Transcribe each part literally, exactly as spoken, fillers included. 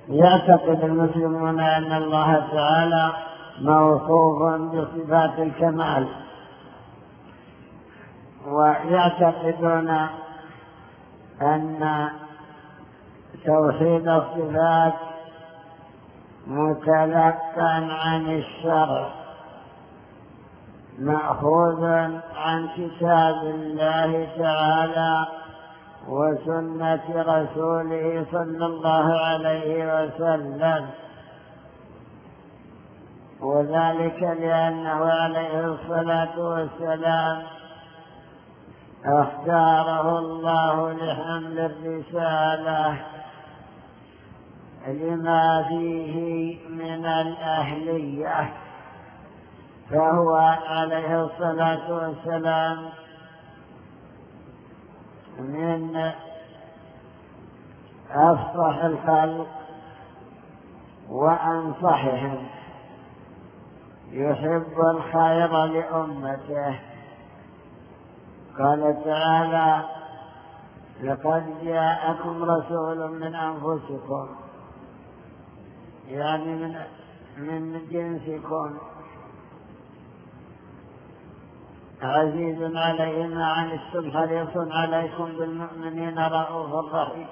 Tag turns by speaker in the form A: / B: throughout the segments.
A: يعتقد المسلمون أن الله تعالى موصوف بصفات الكمال، ويعتقدون أن توحيد الصفات متلقى عن الشرع، مأخوذ عن كتاب الله تعالى وسنة رسوله صلى الله عليه وسلم، وذلك لأنه عليه الصلاة والسلام اختاره الله لحمل الرسالة لما فيه من الأهلية، فهو عليه الصلاة والسلام من أفصح الخلق وأنصحهم، يحب الخير لأمته. قال تعالى: لقد جاءكم رسول من أنفسكم، يعني من من جنسكم، عزيز عليه ما عنتم حريص عليكم بالمؤمنين رؤوف رحيم.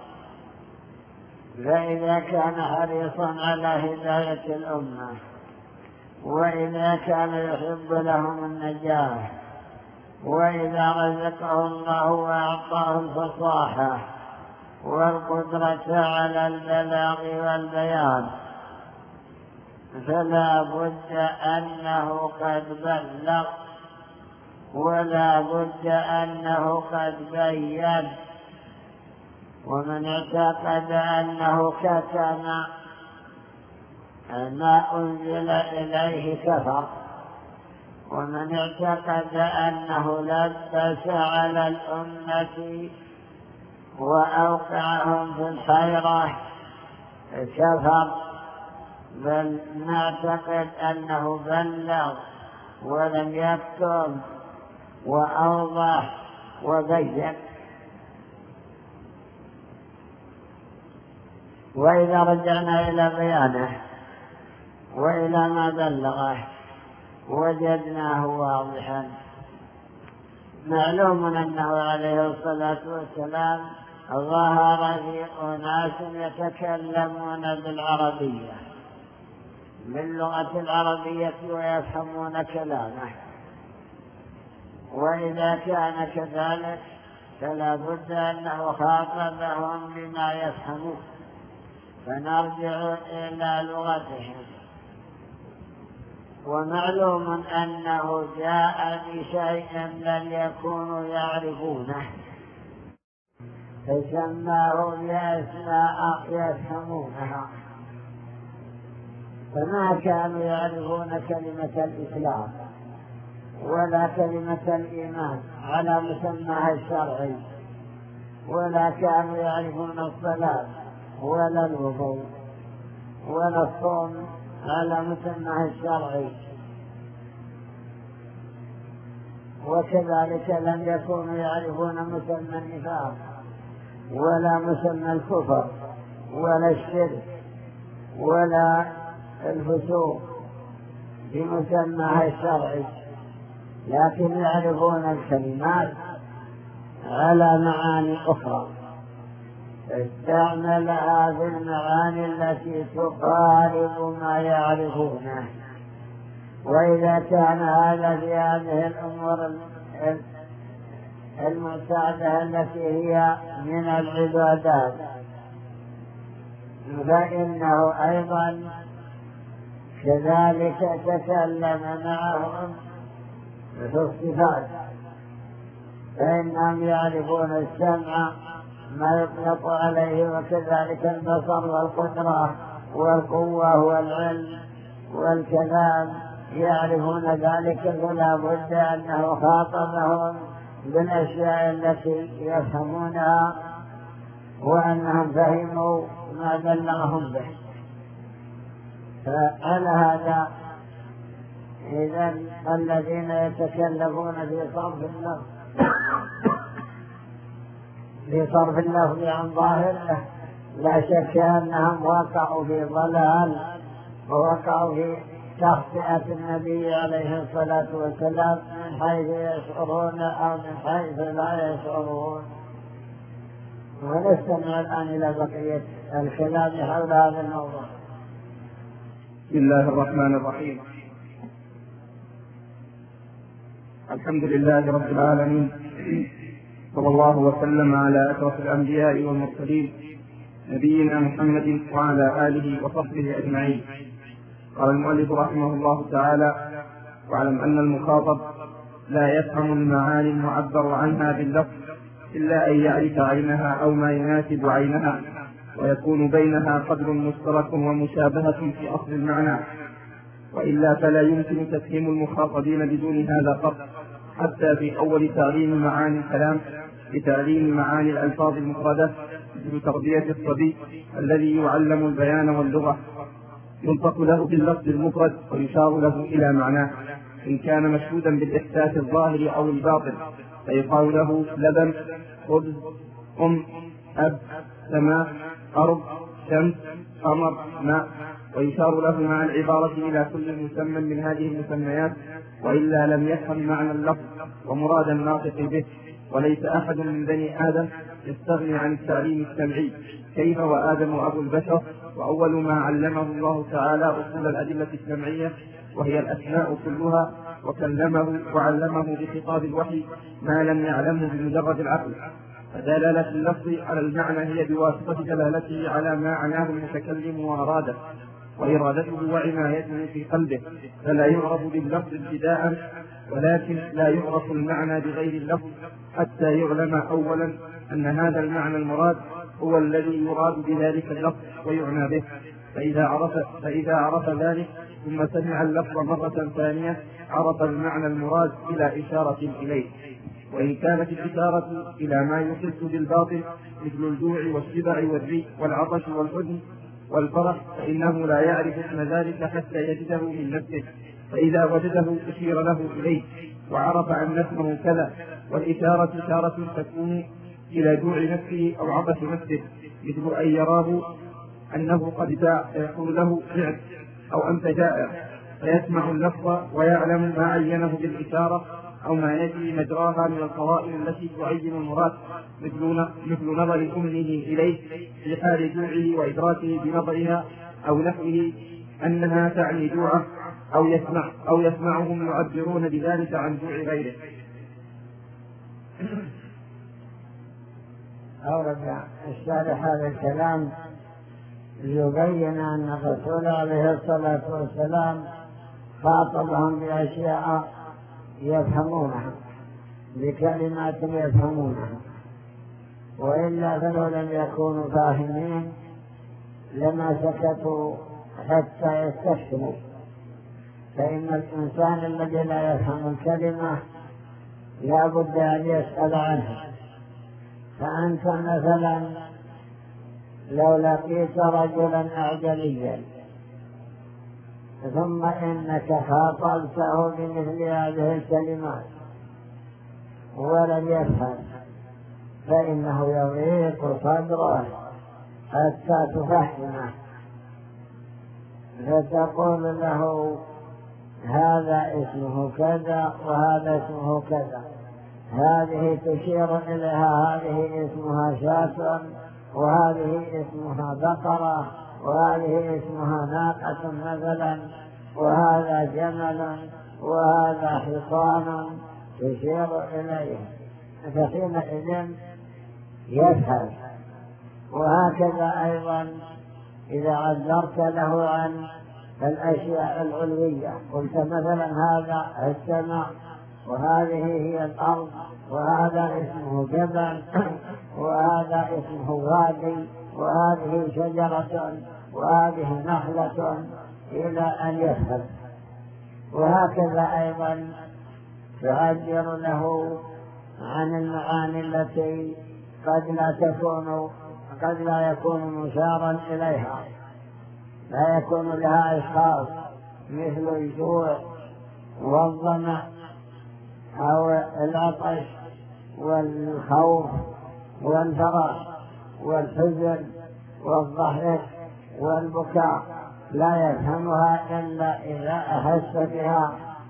A: فإذا كان حريصا على هداية الأمة، وإذا كان يحب لهم النجاة، وإذا رزقه الله وأعطاه الفصاحة والقدرة على البلاغ والبيان، فلا بد أنه قد بلغ، ولا بد أنه قد بين. ومن اعتقد أنه كتم ما أنزل إليه كفر، ومن اعتقد أنه لبس على الأمة وأوقعهم في الحيرة كفر. بل نعتقد أنه بلغ ولم يكتم وأوضح وبين. وإذا رجعنا إلى بيانه وإلى ما بلغه وجدناه واضحا. معلوم أنه عليه الصلاة والسلام ظهر في أناس يتكلمون بالعربية، باللغة العربية، ويفهمون كلامه. وإذا كان كذلك فلا بد أنه خاطبهم بما يفهمون، فنرجع إلى لغتهم. ومعلوم أنه جاء بشيء لم يكونوا يعرفونه، فسماه بأسماء يفهمونها، فما كانوا يعرفون كلمة الإسلام ولا كلمة الإيمان على مسماها الشرعي، ولا كانوا يعرفون الصلاة ولا الوضوء ولا الصوم على مسماها الشرعي، وكذلك لم يكونوا يعرفون مسمى النفاق ولا مسمى الكفر ولا الشرك ولا الفسوق بمسماها الشرعي، لكن يعرفون الكلمات على معاني أخرى، استعملها في المعاني التي تقارب ما يعرفونه. وإذا كان هذا في هذه الأمور المعتادة التي هي من العبادات، فإنه أيضا كذلك تكلم معهم في الصفات، فإنهم يعرفون السمع ما يطلق عليه، وكذلك البصر والقدرة والقوة والعلم والكلام، يعرفون ذلك. فلا بد أنه خاطبهم بالأشياء التي يفهمونها، وأنهم فهموا ما بلغهم به. فعلى هذا إذا الذين يتكلمون في صرف اللفظ في صرف اللفظ عن ظاهره لا شك أنهم وقعوا في ضلال ووقعوا في تخطئة النبي عليه الصلاة والسلام من حيث يشعرون أو من حيث لا يشعرون. ونستمع الآن إلى بقية الكلام حول هذا الموضوع.
B: بسم الله الرحمن الرحيم. الحمد لله رب العالمين، صلى الله وسلم على أشرف الأنبياء والمرسلين نبينا محمد وعلى آله وصحبه أجمعين. قال المؤلف رحمه الله تعالى: واعلم أن المخاطب لا يفهم المعاني المعبر عنها باللفظ إلا أن يعرف عينها أو ما يناسب عينها، ويكون بينها قدر مشترك ومشابهة في أصل المعنى، وإلا فلا يمكن تفهيم المخاطبين بدون هذا قط، حتى في أول تعليم معاني الكلام بتعليم معاني الألفاظ المفردة، مثل تربية الصبي الذي يعلم البيان واللغة، ينطق له باللفظ المفرد ويشار له إلى معناه إن كان مشهودا بالإحساس الظاهر أو الباطن، فيقال له لبن، خبز، أم، أب، سماء، أرض، شمس، قمر، ماء، ويشار له مع العبارة إلى كل مسمى من هذه المسميات، وإلا لم يفهم معنى اللفظ ومراد الناطق به. وليس أحد من بني آدم يستغني عن التعليم السمعي، كيف وآدم أبو البشر، وأول ما علمه الله تعالى أصول الأدلة السمعية وهي الأسماء كلها، وكلمه وعلمه بخطاب الوحي ما لم يعلمه بمجرد العقل. فدلالة اللفظ على المعنى هي بواسطة دلالته على ما عناه المتكلم وأراده وإرادته وعنايته في قلبه، فلا يعرف باللفظ ابتداء، ولكن لا يعرف المعنى بغير اللفظ حتى يعلم أولا أن هذا المعنى المراد هو الذي يراد بذلك اللفظ ويعنى به. فإذا عرف, فإذا عرف ذلك ثم سمع اللفظ مرة ثانية عرف المعنى المراد إلى إشارة إليه. وإن كانت الإشارة إلى ما يحس بالباطن مثل الجوع والشبع والري والعطش والحزن والفرح، فإنه لا يعرف اسم ذلك حتى يجده من نفسه، فإذا وجده أشير له إليه وعرف أن اسمه كذا. والإشارة إشارة تكون إلى جوع نفسه أو عطش نفسه، مثل أن يراه أنه قد جاء فيقول له جعت أو أنت جائع، فيسمع اللفظ ويعلم ما عينه بالإشارة أو ما يجري مجراها من القوائم التي تعين المراد، مثل مثل نظر أمه إليه في حال جوعه وإدراكه بنظرها أو نحوه أنها تعني جوعه، أو يسمع أو يسمعهم يعبرون بذلك عن جوع غيره.
A: أورد الشارح هذا الكلام ليبين أن الرسول عليه الصلاة والسلام خاطبهم بأشياء يفهمونها، بكلمات يفهمونها، وإلا فلو لم يكونوا فاهمين لما سكتوا حتى يستفهموا. فإن الإنسان الذي لا يفهم الكلمة لا بد أن يسأل عنها. فأنت مثلا لو لقيت رجلا أعجميا ثم إنك خاطبته بمثل هذه الكلمات ولم يفهم، فإنه يضيق صدره حتى تفهمه، فتقول له هذا اسمه كذا وهذا اسمه كذا، هذه تشير إليها هذه اسمها شاة وهذه اسمها بقرة وهذه اسمها ناقة مثلا، وهذا جمل وهذا حصان تشير إليه، فحينئذ يفهم. وهكذا أيضا إذا عذرت له عن الأشياء العلوية، قلت مثلا هذا السماء وهذه هي الأرض وهذا اسمه جبل وهذا اسمه وادي وهذه شجرة وهذه نخلة، إلى أن يفهم. وهكذا أيضا تعبر له عن المعاني التي قد لا تكون قد لا يكون مشارا إليها، لا يكون لها إشخاص، مثل الجوع والظمأ أو العطش والخوف والفرح والحزن والضحك والبكاء لا يفهمها إلا إذا أحس بها.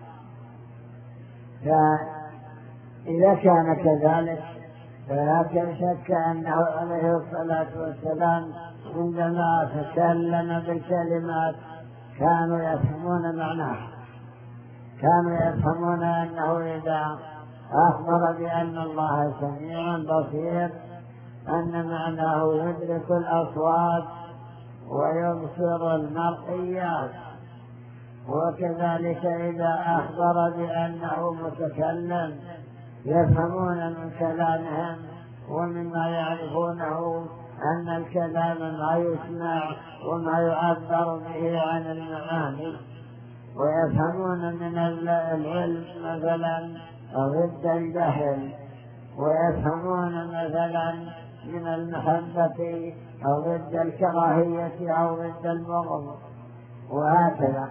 A: فإذا كان كذلك فلا شك أنه عليه الصلاة والسلام عندما تكلم بالكلمات كانوا يفهمون معناه، كانوا يفهمون أنه إذا أخبر بأن الله سميع بصير أن معناه يدرك الأصوات ويبصر المرئيات. وكذلك إذا أخبر بأنه متكلم يفهمون من كلامهم ومما يعرفونه أن الكلام ما يسمع وما يعبر به عن المعاني، ويفهمون من العلم مثلا ضد الجهل، ويفهمون مثلا من المحبة أو ضد الكراهية أو ضد البغض وهكذا.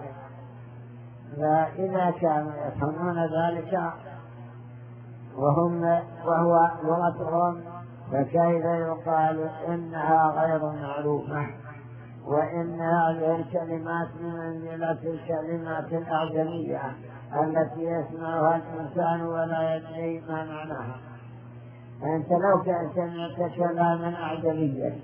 A: فإذا كانوا يفهمون ذلك وهم وهو لغتهم فكيف يقال إنها غير معروفة وإن هذه الكلمات من منزلة الكلمات الأعجمية التي يسمعها الإنسان ولا يدري ما معناها؟ أنت لو سمعت كلاما أعجميا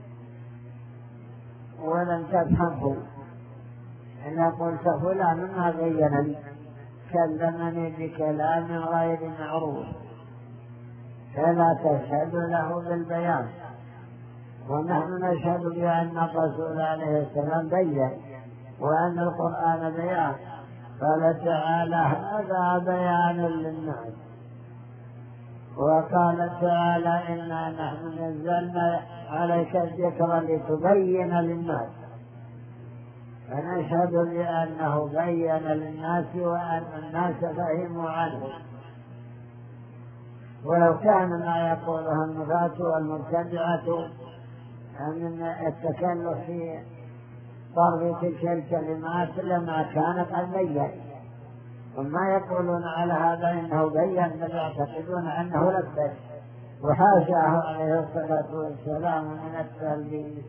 A: ولم تفهمه إلا قلت فلان ما بينني كلمني بكلام غير معروف فلا تشهد له بالبيان. ونحن نشهد بأن الرسول عليه السلام بيّن وأن القرآن بيان. قال تعالى هذا بيان للناس، وقال تعالى إنا نحن نزلنا عليك الذكر لتبين للناس. فنشهد بأنه بين للناس وأن الناس فهموا عنه. ولو كان ما يقوله النفاة والمبتدعة من التكلف في طرف تلك الكلمات لما كان قد بين، وما يقولون على هذا إنه بين بل يعتقدون أنه لبس، وحاشاه عليه الصلاة والسلام من التلبيس.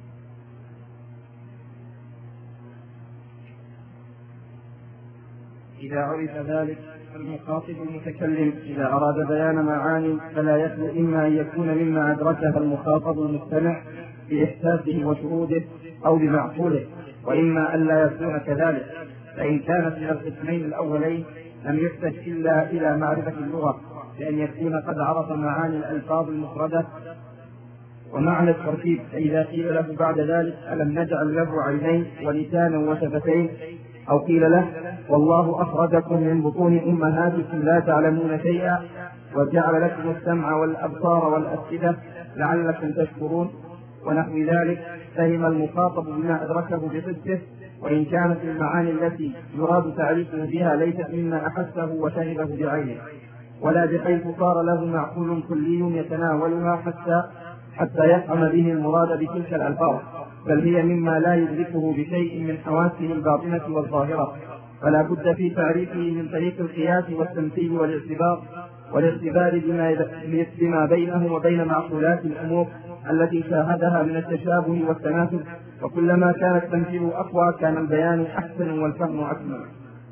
B: إذا عرف ذلك المخاطب المتكلم إذا أراد بيان معاني فلا يخلو إما أن يكون مما أدركها المخاطب المستمع بإحساسه وشهوده أو بمعقوله، وإما أن لا يكون كذلك. فإن كانت من القسمين الأولين لم يحتج إلا إلى معرفة اللغة، لأن يكون قد عرف معاني الألفاظ المفردة ومعنى التركيب. فإذا قيل له بعد ذلك ألم نجعل له عينين ولسانا وشفتين، أو قيل له والله أخرجكم من بطون أمهاتكم لا تعلمون شيئا وجعل لكم السمع والأبصار والأفئدة لعلكم تشكرون ونحو ذلك، فهم المخاطب بما أدركه بصدقه، وإن كانت المعاني التي يراد تعريفه بها ليست مما أحسه وشهده بعينه، ولا بحيث صار له معقول كلي يتناولها حتى حتى يفهم به المراد بتلك الألفاظ، بل هي مما لا يدركه بشيء من حواسه الباطنة والظاهرة. فلا بد في تعريفه من طريق القياس والتمثيل والاعتبار والاعتبار بما بينه وبين معقولات الأمور التي شاهدها من التشابه والتناسب، وكلما كان التمثيل أقوى كان البيان أحسن والفهم أكمل.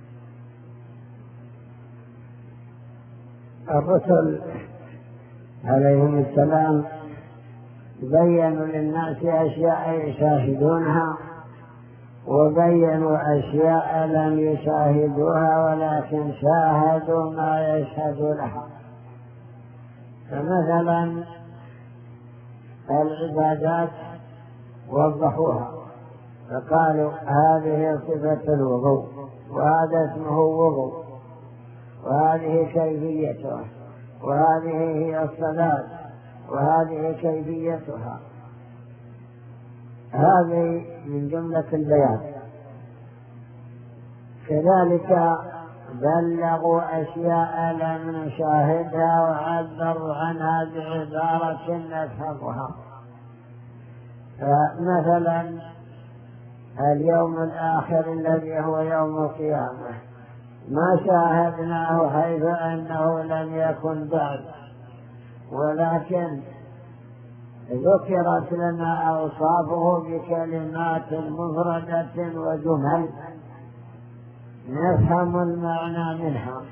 A: الرسل عليهم السلام بيّنوا للناس أشياء يشاهدونها وبيّنوا أشياء لم يشاهدوها ولكن شاهدوا ما يشهد لها. فمثلا العبادات وضحوها فقالوا هذه صفة الوضوء وهذا اسمه وضوء وهذه كيفيته وهذه هي الصلاة وهذه كيفيتها. هذه من جملة البيان. كذلك بلغوا أشياء لم نشاهدها وعبروا عنها بعبارة نفهمها. فمثلا اليوم الآخر الذي هو يوم القيامة ما شاهدناه حيث أنه لم يكن بعد، ولكن ذكرت لنا أوصافه بكلمات مفردة وجمل نفهم المعنى منها،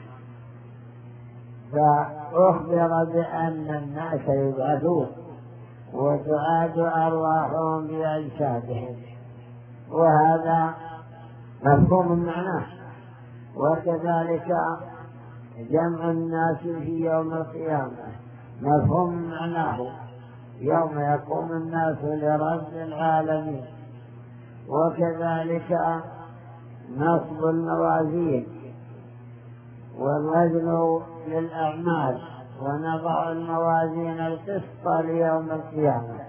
A: فأخبر بأن الناس يبعثون وتعاد أرواحهم بأجسادهم، وهذا مفهوم معناه. وكذلك جمع الناس في يوم القيامة مفهوم معناه، يوم يقوم الناس لرب العالمين. وكذلك نصب الموازين والوزن للأعمال، ونضع الموازين القسط ليوم القيامة،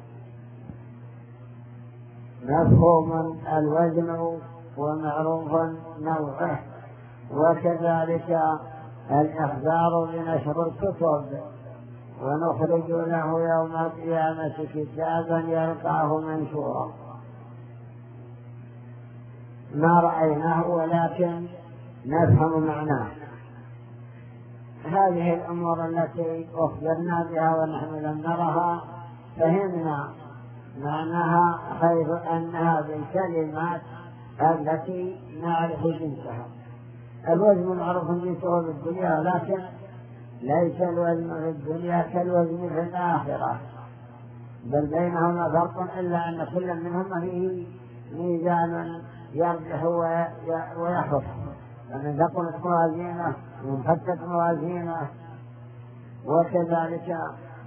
A: مفهوم الوزن ومعروف نوعه. وكذلك الإخبار بنشر الكتب، ونخرج له يوم القيامة كتابا يلقاه منشورا، ما رأيناه ولكن نفهم معناه. هذه الأمور التي أخبرنا بها ونحن لم نرها فهمنا معناها، حيث أنها بالكلمات التي نعرف جنسها. الوزن معروف جنسه في الدنيا، لكن ليس الوزن في الدنيا كالوزن في الآخرة، بل بينهما فرق، إلا أن كل منهما فيه ميزان يرجح ويخف، فمن ثقلت موازينه ومن خفت موازينه. وكذلك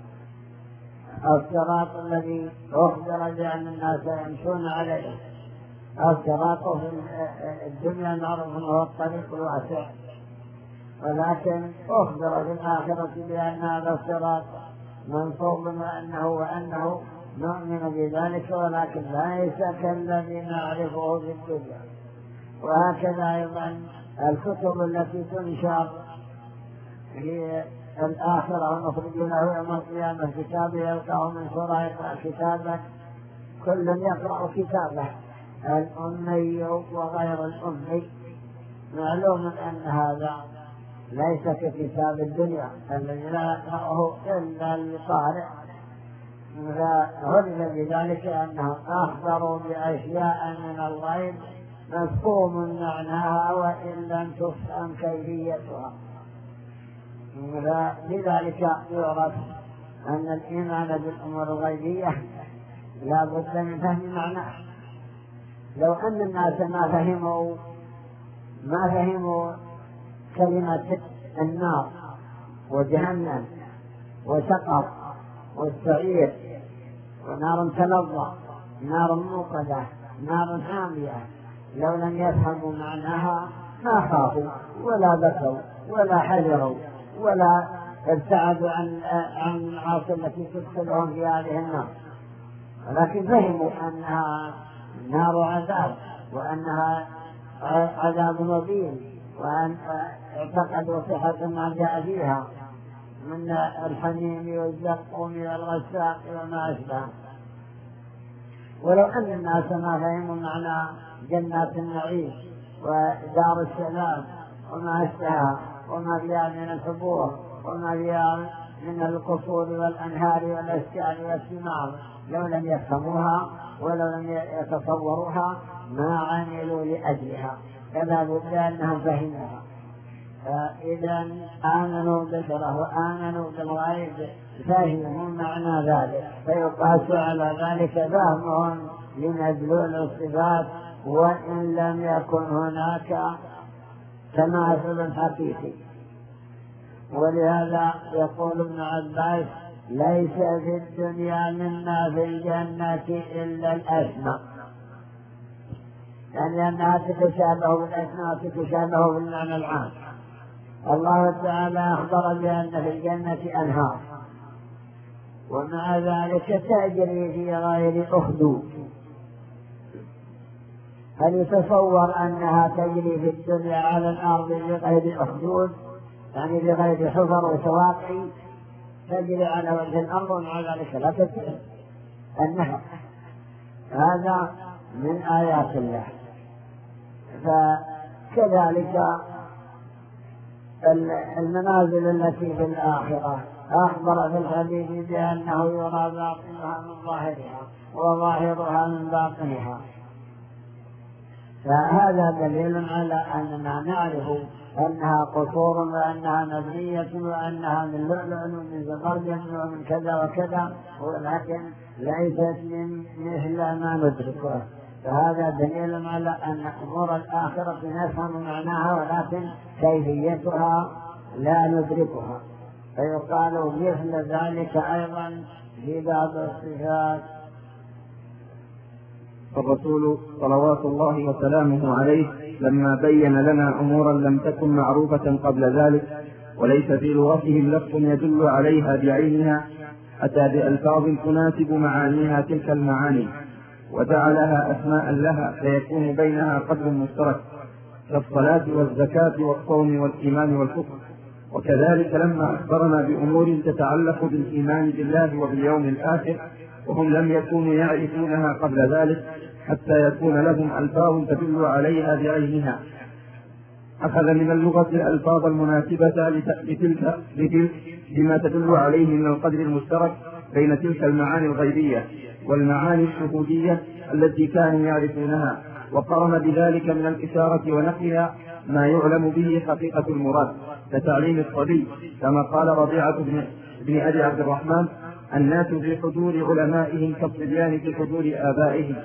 A: الصراط الذي أخبر بأن الناس يمشون عليه، الصراط في الدنيا معروف هو الطريق الواسع، ولكن أخبر في الآخرة بأن هذا الصراط منصوب وأنه وأنه نؤمن بذلك، ولكن ليس كالذي نعرفه في الدنيا. وهكذا أيضا الكتب التي تنشر في الآخرة، ونخرج له يوم القيامة كتابه يلقاه منشورا، يقرأ كتابا، كل يقرأ كتابه، الأمي وغير الأمي. معلوم أن هذا ليس ككتاب الدنيا الذي لا يقرأه إلا القارئ، فعرف بذلك أنهم أخبروا بأشياء من الغيب مفهوم معناها وإن لم تفهم كيفيتها. لذلك يعرف أن الإيمان بالأمور الغيبية لا بد من فهم معناه. لو أن الناس ما فهموا ما فهموا كلمة النار وجهنم وسقر والسعير ونار تلظى، نار موقدة، نار حامية، لو لم يفهموا معناها ما خافوا ولا بكوا ولا حذروا ولا ابتعدوا عن عن المعاصي التي تدخلهم في هذه النار، ولكن فهموا أنها نار عذاب وأنها عذاب مبين، وأن اعتقدوا صحة ما جاء فيها من الحميم والزقوم والغساق وما أشبه. ولو أن الناس ما فهموا معنى جنات النعيم ودار السلام وما أشبهها وما فيها من الحبور وما فيها من القصور والأنهار والأشجار والثمار، لو لم يفهموها ولو لم يتصوروها ما عملوا لأجلها، كذا بد أنهم فهموها. فإذا آمنوا بالله وآمنوا بالغيب فهموا معنى ذلك، فيقاس على ذلك فهمهم لمدلول الصفات، وإن لم يكن هناك تماثل حقيقي. ولهذا يقول ابن عباس: ليس في الدنيا مما في الجنة إلا الأسماء، يعني أنها تتشابه بالأسماء وتتشابه بالمعنى العام. الله تعالى أخبر بأن في الجنة أنهار، ومع ذلك تجري في غير أخدود. هل يتصور أنها تجري في الدنيا على الأرض بغير أخدود، يعني بغير حفر وسواقي، تجري على وجه الأرض ومع ذلك لا تجري النهر؟ هذا من آيات الله. فكذلك المنازل التي في الآخرة أخبر في الحديث بأنه يرى باطنها من ظاهرها وظاهرها من باطنها. فهذا دليل على أننا نعرف أنها قصور وأنها مبنية وأنها من لؤلؤ ومن زبرجد ومن كذا وكذا، ولكن ليست من مثل ما ندركه. فهذا دليل على أن أمور الآخرة نفهم معناها ولكن كيفيتها لا ندركها. فيقال مثل ذلك أيضا في بعض الصفات.
B: فالرسول صلوات الله وسلامه عليه لما بين لنا أمورا لم تكن معروفة قبل ذلك وليس في لغتهم لفظ يدل عليها بعينها، أتى بألفاظ تناسب معانيها تلك المعاني وجعلها أسماء لها فيكون بينها قدر مشترك كالصلاة والزكاة والصوم والإيمان والكفر. وكذلك لما أخبرنا بأمور تتعلق بالإيمان بالله وباليوم الآخر وهم لم يكونوا يعرفونها قبل ذلك حتى يكون لهم ألفاظ تدل عليها بعينها، أخذ من اللغة الألفاظ المناسبة لتلك لما تدل عليه من القدر المشترك بين تلك المعاني الغيبية والمعاني الشهودية التي كانوا يعرفونها، وقرن بذلك من الإشارة ونقلها ما يعلم به حقيقة المراد كتعليم الصبي، كما قال ربيعة بن أبي عبد الرحمن: الناس في حضور علمائهم كالصبيان في حضور آبائهم.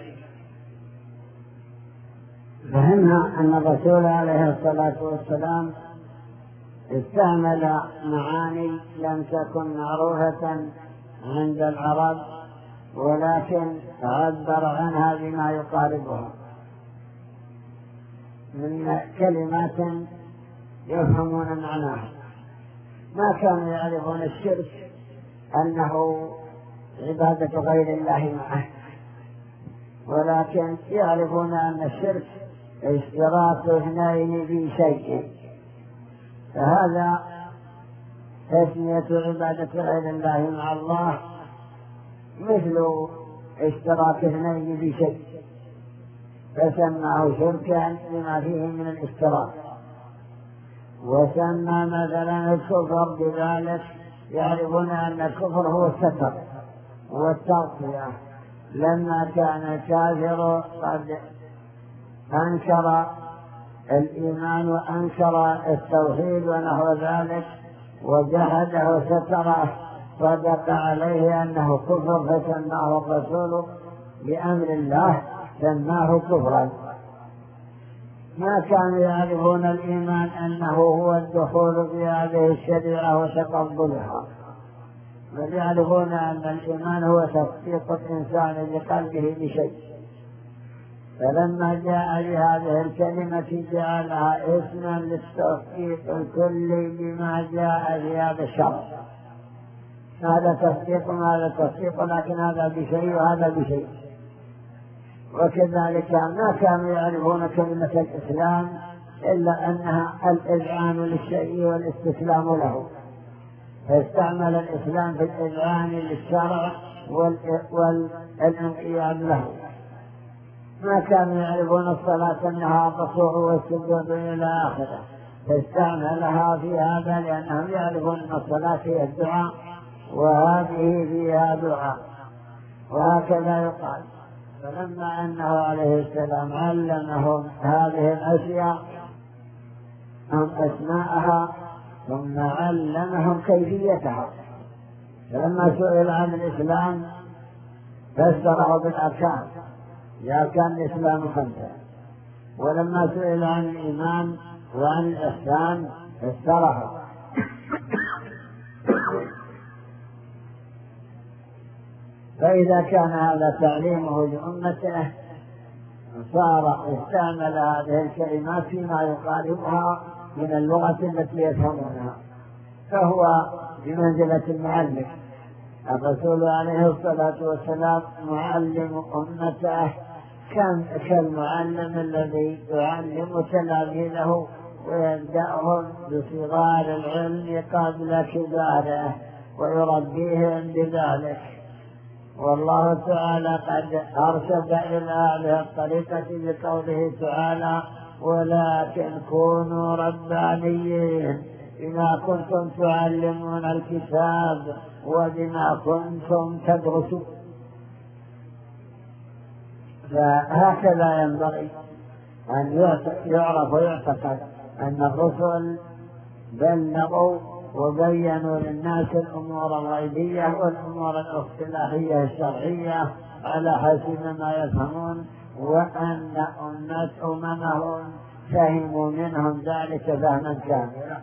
A: فهمنا أن الرسول عليه الصلاة والسلام استعمل معاني لم تكن معروفة عند العرب ولكن عبر عنها بما يقاربها من كلمات يفهمون معناها. ما كانوا يعرفون الشرك أنه عبادة غير الله معه، ولكن يعرفون أن الشرك اشتراك اثنين في شيء، فهذا تسمية عبادة غير الله مع الله مثل اشتراك اثنين في شيء، فسماه شركا لما فيه من الاشتراك. وسمى مثلا الكفر بذلك، يعرفون أن الكفر هو الستر والتغطية. لما كان الكافر قد أنكر الإيمان وأنكر التوحيد ونحو ذلك وجحده وستره صدق عليه أنه كفر، فسماه الرسول بأمر الله سماه كفرا. ما كانوا يعرفون الإيمان أنه هو الدخول في هذه الشريعة وتقبلها، بل يعرفون أن الإيمان هو تصديق الإنسان بقلبه بشيء. فلما جاء بهذه الكلمة جعلها اسما للتصديق الكلي بما جاء في هذا الشرع. هذا تصديق وهذا تصديق، لكن هذا بشيء وهذا بشيء. وكذلك ما كانوا يعرفون كلمة الإسلام إلا أنها الإذعان للشيء والاستسلام له، فاستعمل الإسلام في الإذعان للشرع والانقياد له. ما كانوا يعرفون الصلاة أنها الركوع والسجود إلى آخره، فاستعملها في هذا لأنهم يعرفون أن الصلاة هي الدعاء وهذه فيها دعاء. وهكذا يقال. فلما أنه عليه السلام علمهم هذه الأشياء هم أسماءها ثم علمهم كيفيتها. فلما سئل عن الإسلام فسره بالأركان، لأركان الإسلام خمسة. ولما سئل عن الإيمان وعن الإحسان فسره. فإذا كان هذا تعليمه لأمته صار استعمل هذه الكلمات فيما يقاربها من اللغة التي يفهمونها، فهو بمنزلة المعلم. الرسول عليه الصلاة والسلام معلم أمته كالمعلم الذي يعلم تلاميذه ويبدأهم بصغار العلم قبل كباره ويربيهم بذلك. والله تعالى قد أرشد إلى هذه الطريقة بقوله تعالى: ولكن كونوا ربانيين بما كنتم تعلمون الكتاب وبما كنتم تدرسون. فهكذا ينبغي أن يعرف ويعتقد أن الرسل بلغوا وبينوا للناس الأمور الغيبية والأمور الاصطلاحية الشرعية على حسب ما يفهمون، وأن أمة أممهم فهموا منهم ذلك فهما كاملا.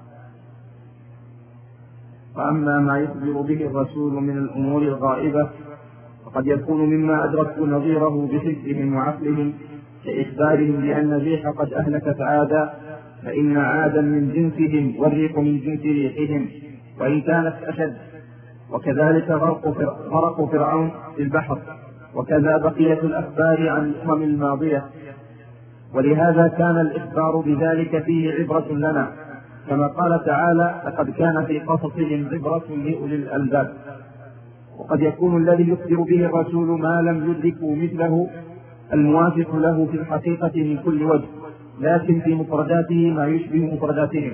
B: وأما ما يخبر به الرسول من الأمور الغائبة فقد يكون مما أدركت نظيره بحسهم وعقلهم كإخبارهم بأن الريح قد أهلكت عادا، فإن عادا من جنسهم والريح من جنس ريحهم وإن كانت أشد، وكذلك غرق فرعون في البحر، وكذا بقية الأخبار عن الأمم الماضية. ولهذا كان الإخبار بذلك فيه عبرة لنا، كما قال تعالى: لقد كان في قصصهم عبرة لأولي الألباب. وقد يكون الذي يخبر به الرسول ما لم يدركوا مثله الموافق له في الحقيقة من كل وجه، لكن في مفرداته ما يشبه مفرداتهم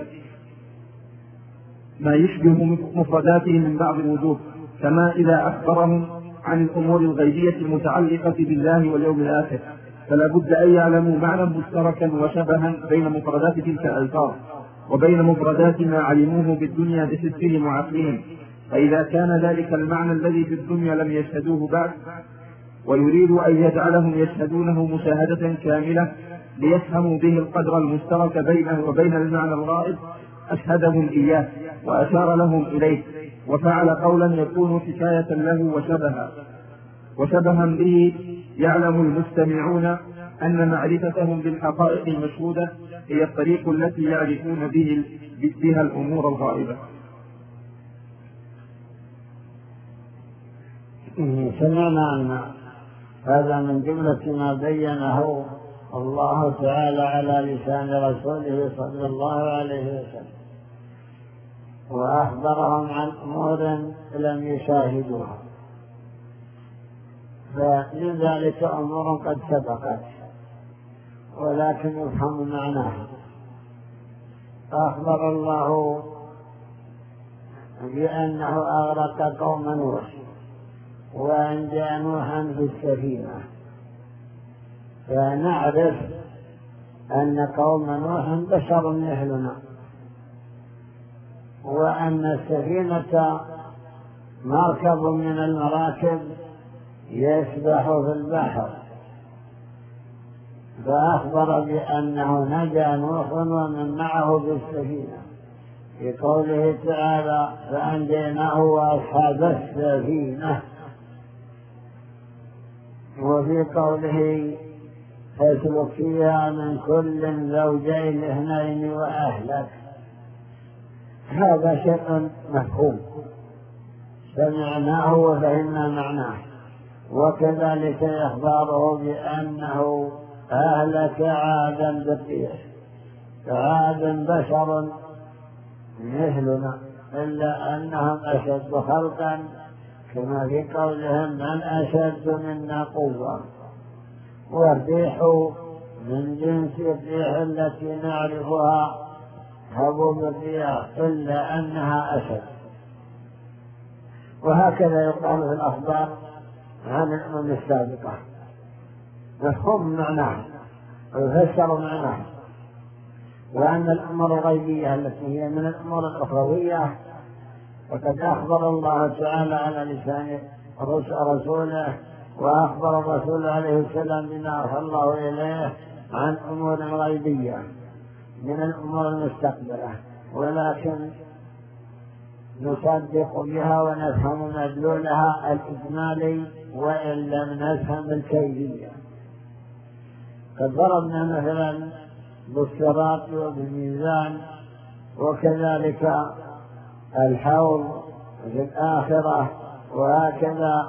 B: ما يشبه مفرداتهم من بعض الوجوه، كما إذا أخبرهم عن الأمور الغيبية المتعلقة بالله واليوم الآخر فلا بد أن يعلموا معنى مشتركا وشبها بين مفردات تلك الألفاظ وبين مفردات ما علموه بالدنيا بحسهم وعقلهم. فإذا كان ذلك المعنى الذي في الدنيا لم يشهدوه بعد ويريد أن يجعلهم يشهدونه مشاهدة كاملة ليفهموا به القدر المشترك بينه وبين المعنى الغائب، أشهدهم إياه وأشار لهم إليه، وفعل قولا يكون حكاية له وشبها وشبها به يعلم المستمعون أن معرفتهم بالحقائق المشهودة هي الطريق التي يعرفون به بها الأمور الغائبة.
A: سمعنا أن هذا من جملة ما بينه الله تعالى على لسان رسوله صلى الله عليه وسلم، وأخبرهم عن أمور لم يشاهدوها، فلذلك أمور قد سبقت ولكن يفهم معناها. أخبر الله بأنه أغرق قوم نوح وأنجى نوحا في السفينة، فنعرف أن قوم نوح بشر مثلنا، وأن السفينة مركب من المراكب يسبح في البحر، فأخبر بأنه نجا نوح ومن معه بالسفينة في قوله تعالى: فأنجيناه وأصحاب السفينة، وفي قوله: فاسلك فيها من كل زوجين اثنين وأهلك. هذا شيء مفهوم سمعناه وفهمنا معناه. وكذلك إخباره بأنه أهلك عادا بالريح، فعاد بشر مثلنا إلا أنهم أشد خلقا، كما في قولهم: من أشد منا قوة. والريح من جنس الريح التي نعرفها هبوب الرياح إلا أنها أشد. وهكذا يقال في الأخبار عن الأمم السابقة، مفهوم معناه ويفسر معناه. وأن الأمور الغيبية التي هي من الأمور الأخروية فقد أخبر الله تعالى على لسان رسوله، وأخبر الرسول عليه السلام بما أوحى الله إليه عن أمور غيبية من الأمور المستقبلة، ولكن نصدق بها ونفهم مدلولها الإجمالي وإن لم نفهم الكيفية. قد ضربنا مثلا بالصراط وبالميزان، وكذلك الحوض في الآخرة، وهكذا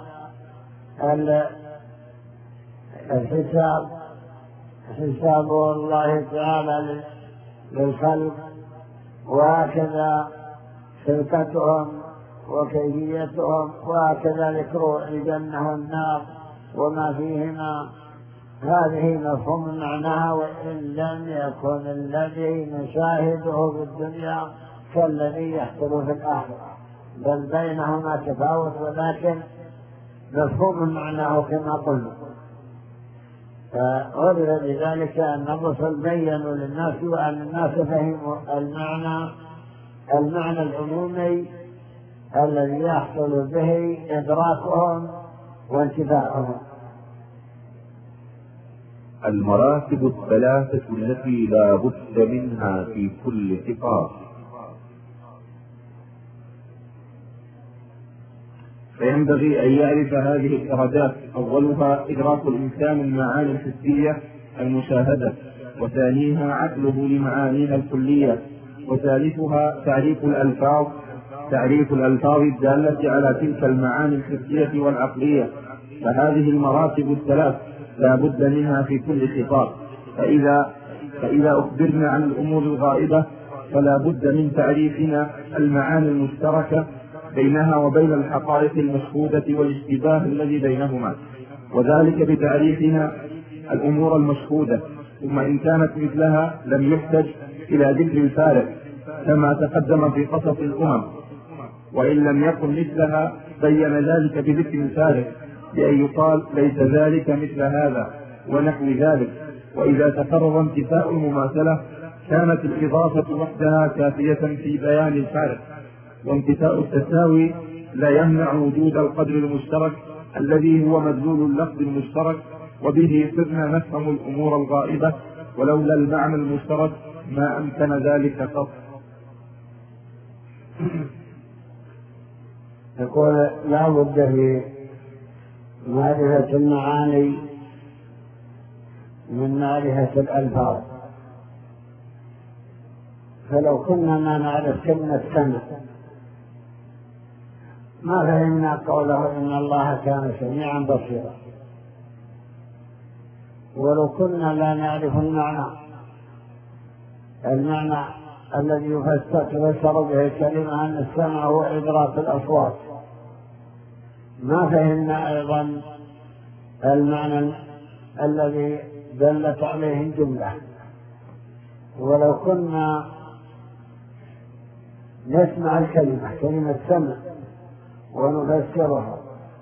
A: الحساب حساب الله تعالى للخلق، وهكذا خلقتهم وكيفيتهم، وهكذا ذكر الجنة والنار وما فيهما. هذه مفهوم معناها، وإن لم يكن الذي نشاهده في الدنيا كالذي يحصل في الآخرة، بل بينهما تفاوت، ولكن مفهوم معناه كما قلنا. فعرف بذلك أن الرسل بيّنوا للناس وأن الناس فهموا المعنى المعنى العمومي الذي يحصل به إدراكهم وانتفاعهم.
C: المراتب الثلاثة التي لا بد منها في كل خطاب.
B: فينبغي أن يعرف هذه الإرادات: أولها إدراك الإنسان المعاني الحسية المشاهدة، وثانيها عقله لمعانيها الكلية، وثالثها تعريف الألفاظ تعريف الألفاظ الدالة على تلك المعاني الحسية والعقلية. فهذه المراتب الثلاث لا بد منها في كل خطاب. فإذا فإذا أخبرنا عن الأمور الغائبة فلا بد من تعريفنا المعاني المشتركة بينها وبين الحقائق المشهودة والاشتباه الذي بينهما، وذلك بتعريفنا الأمور المشهودة. ثم إن كانت مثلها لم يحتج إلى ذكر الفارق كما تقدم في قصص الأمم، وإن لم يكن مثلها بين ذلك بذكر الفارق بأن يقال ليس ذلك مثل هذا ونحو ذلك. وإذا تقرر انتفاء المماثلة كانت الإضافة وحدها كافية في بيان الفارق، وانتفاء التساوي لا يمنع وجود القدر المشترك الذي هو مدلول اللفظ المشترك، وبه صرنا نفهم الأمور الغائبة، ولولا المعنى المشترك ما أمكن ذلك قط.
A: يقول لا بد في معرفة المعاني من معرفة الألفاظ. فلو كنا ما نعرف كلمة سمع ما فهمنا قوله إن الله كان سميعا بصيرا. ولو كنا لا نعرف المعنى المعنى الذي يفسر به الكلمة أن السمع هو إدراك الأصوات ما فهمنا أيضا المعنى الذي دلت عليه الجملة. ولو كنا نسمع الكلمة كلمة سمع ونفسرها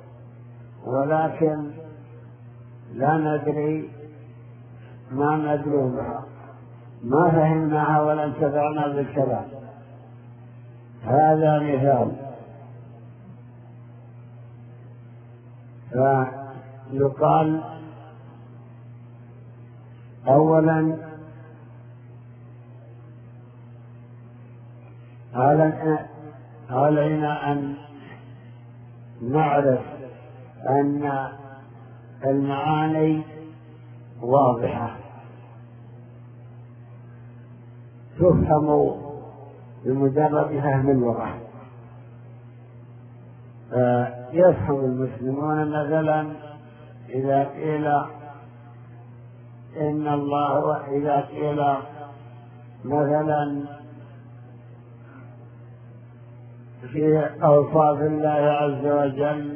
A: ولكن لا ندري ما مدلولها ما فهمناها ولا انتفعنا بالكلام. هذا مثال. فيقال أولا علينا أن نعرف أن المعاني واضحة تفهم بمجرد فهم اللغة. يفهم المسلمون مثلا إذا قيل إن الله، وإذا قيل مثلا في أوصاف الله عز وجل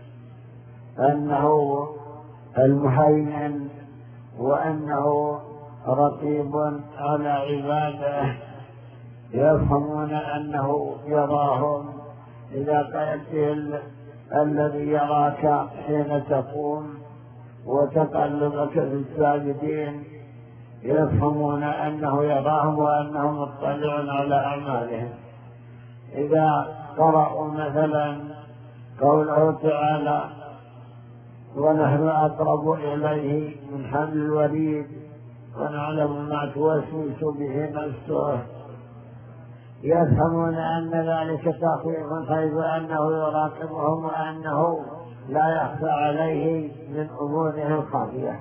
A: أنه المهيمن وأنه رقيب على عباده، يفهمون أنه يراهم. إذا قيل الذي يراك حين تقوم وتقلبك في الساجدين يفهمون أنه يراهم وأنه مطلع على أعمالهم. إذا قرأوا مثلا قوله تعالى ونحن أقرب إليه من حبل الوريد ونعلم ما توسوس به نفسه يفهمون أن ذلك تخويف، حيث أنه يراقبهم وأنه لا يخفى عليه من أموره الخفية.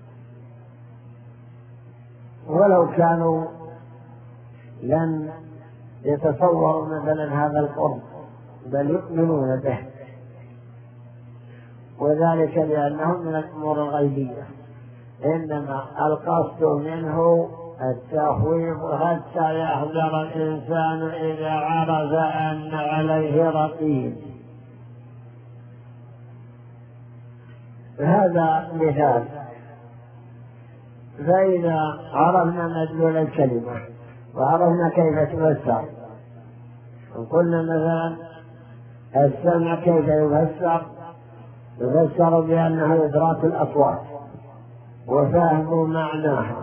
A: ولو كانوا لن يتصوروا مثلا هذا القرب بل يؤمنون به، وذلك لأنه من الأمور الغيبية، إنما القصد منه التخويف حتى يحذر الإنسان إذا عرف أن عليه رقيب. هذا مثال. فإذا عرفنا مدلول الكلمة وعرفنا كيف تفسر قلنا مثلا السمع كيف يفسر؟ يفسر بأنه إدراك الأصوات وفهم معناها.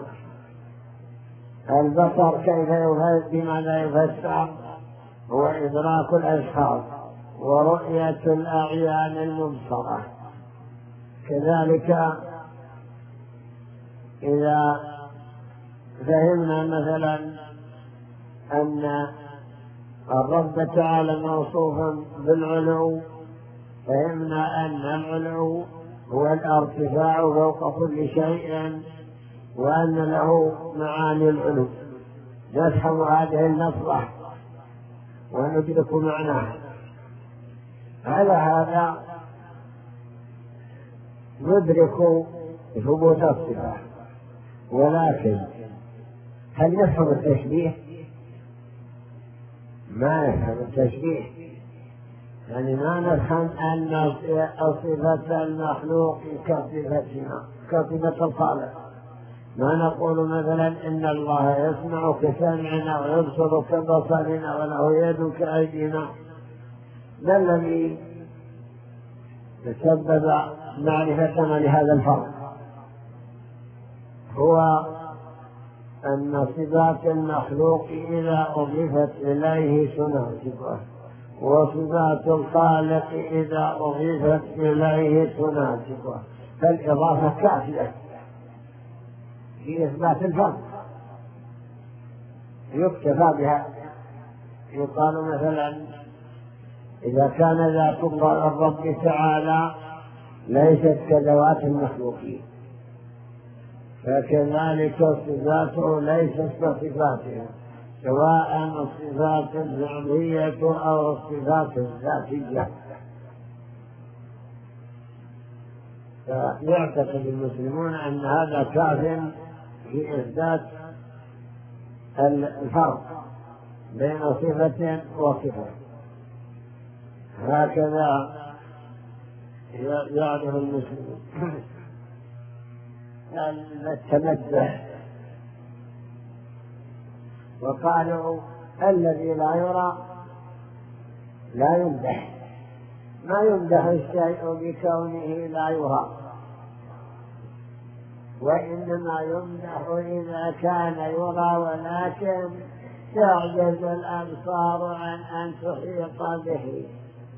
A: البصر كيف يفسر؟ بماذا يفسر؟ هو إدراك الأشخاص ورؤية الأعيان المبصرة. كذلك إذا فهمنا مثلا أن الرب تعالى موصوف بالعلو، فهمنا أن العلو هو الارتفاع فوق كل شيء وأن له معاني العلو، نفهم هذه اللفظة وندرك معناها. على هذا ندرك ثبوت الصفة، ولكن هل نفهم التشبيه؟ ما نفهم التشبيه، يعني ما نفهم أن صفة المخلوق كصفتنا كصفة الخالق. ما نقول مثلا إن الله يسمع كسمعنا ويبصر كبصرنا وله يد كأيدينا. ما الذي تسبب معرفتنا لهذا الفرق؟ هو أن صفات المخلوق إذا أضيفت إليه تناسبه، وصفات الخالق إذا أضيفت إليه تناسبه، فالإضافة كافية في إثبات الفرق، يكتفى بها. يقال مثلا إذا كان ذات الرب تعالى ليست كذوات المخلوقين، فكذلك صفاته ليست كصفاتهم، سواء الصفات الفعلية أو الصفات الذاتية. فيعتقد المسلمون أن هذا كاف في إثبات الفرق بين صفة وصفة. هكذا يعرف المسلمون التنزه، وقالوا الذي لا يرى لا يمدح، ما يمدح الشيء بكونه لا يرى، وإنما يمدح إذا كان يرى ولكن تعجز الأبصار عن أن تحيط به،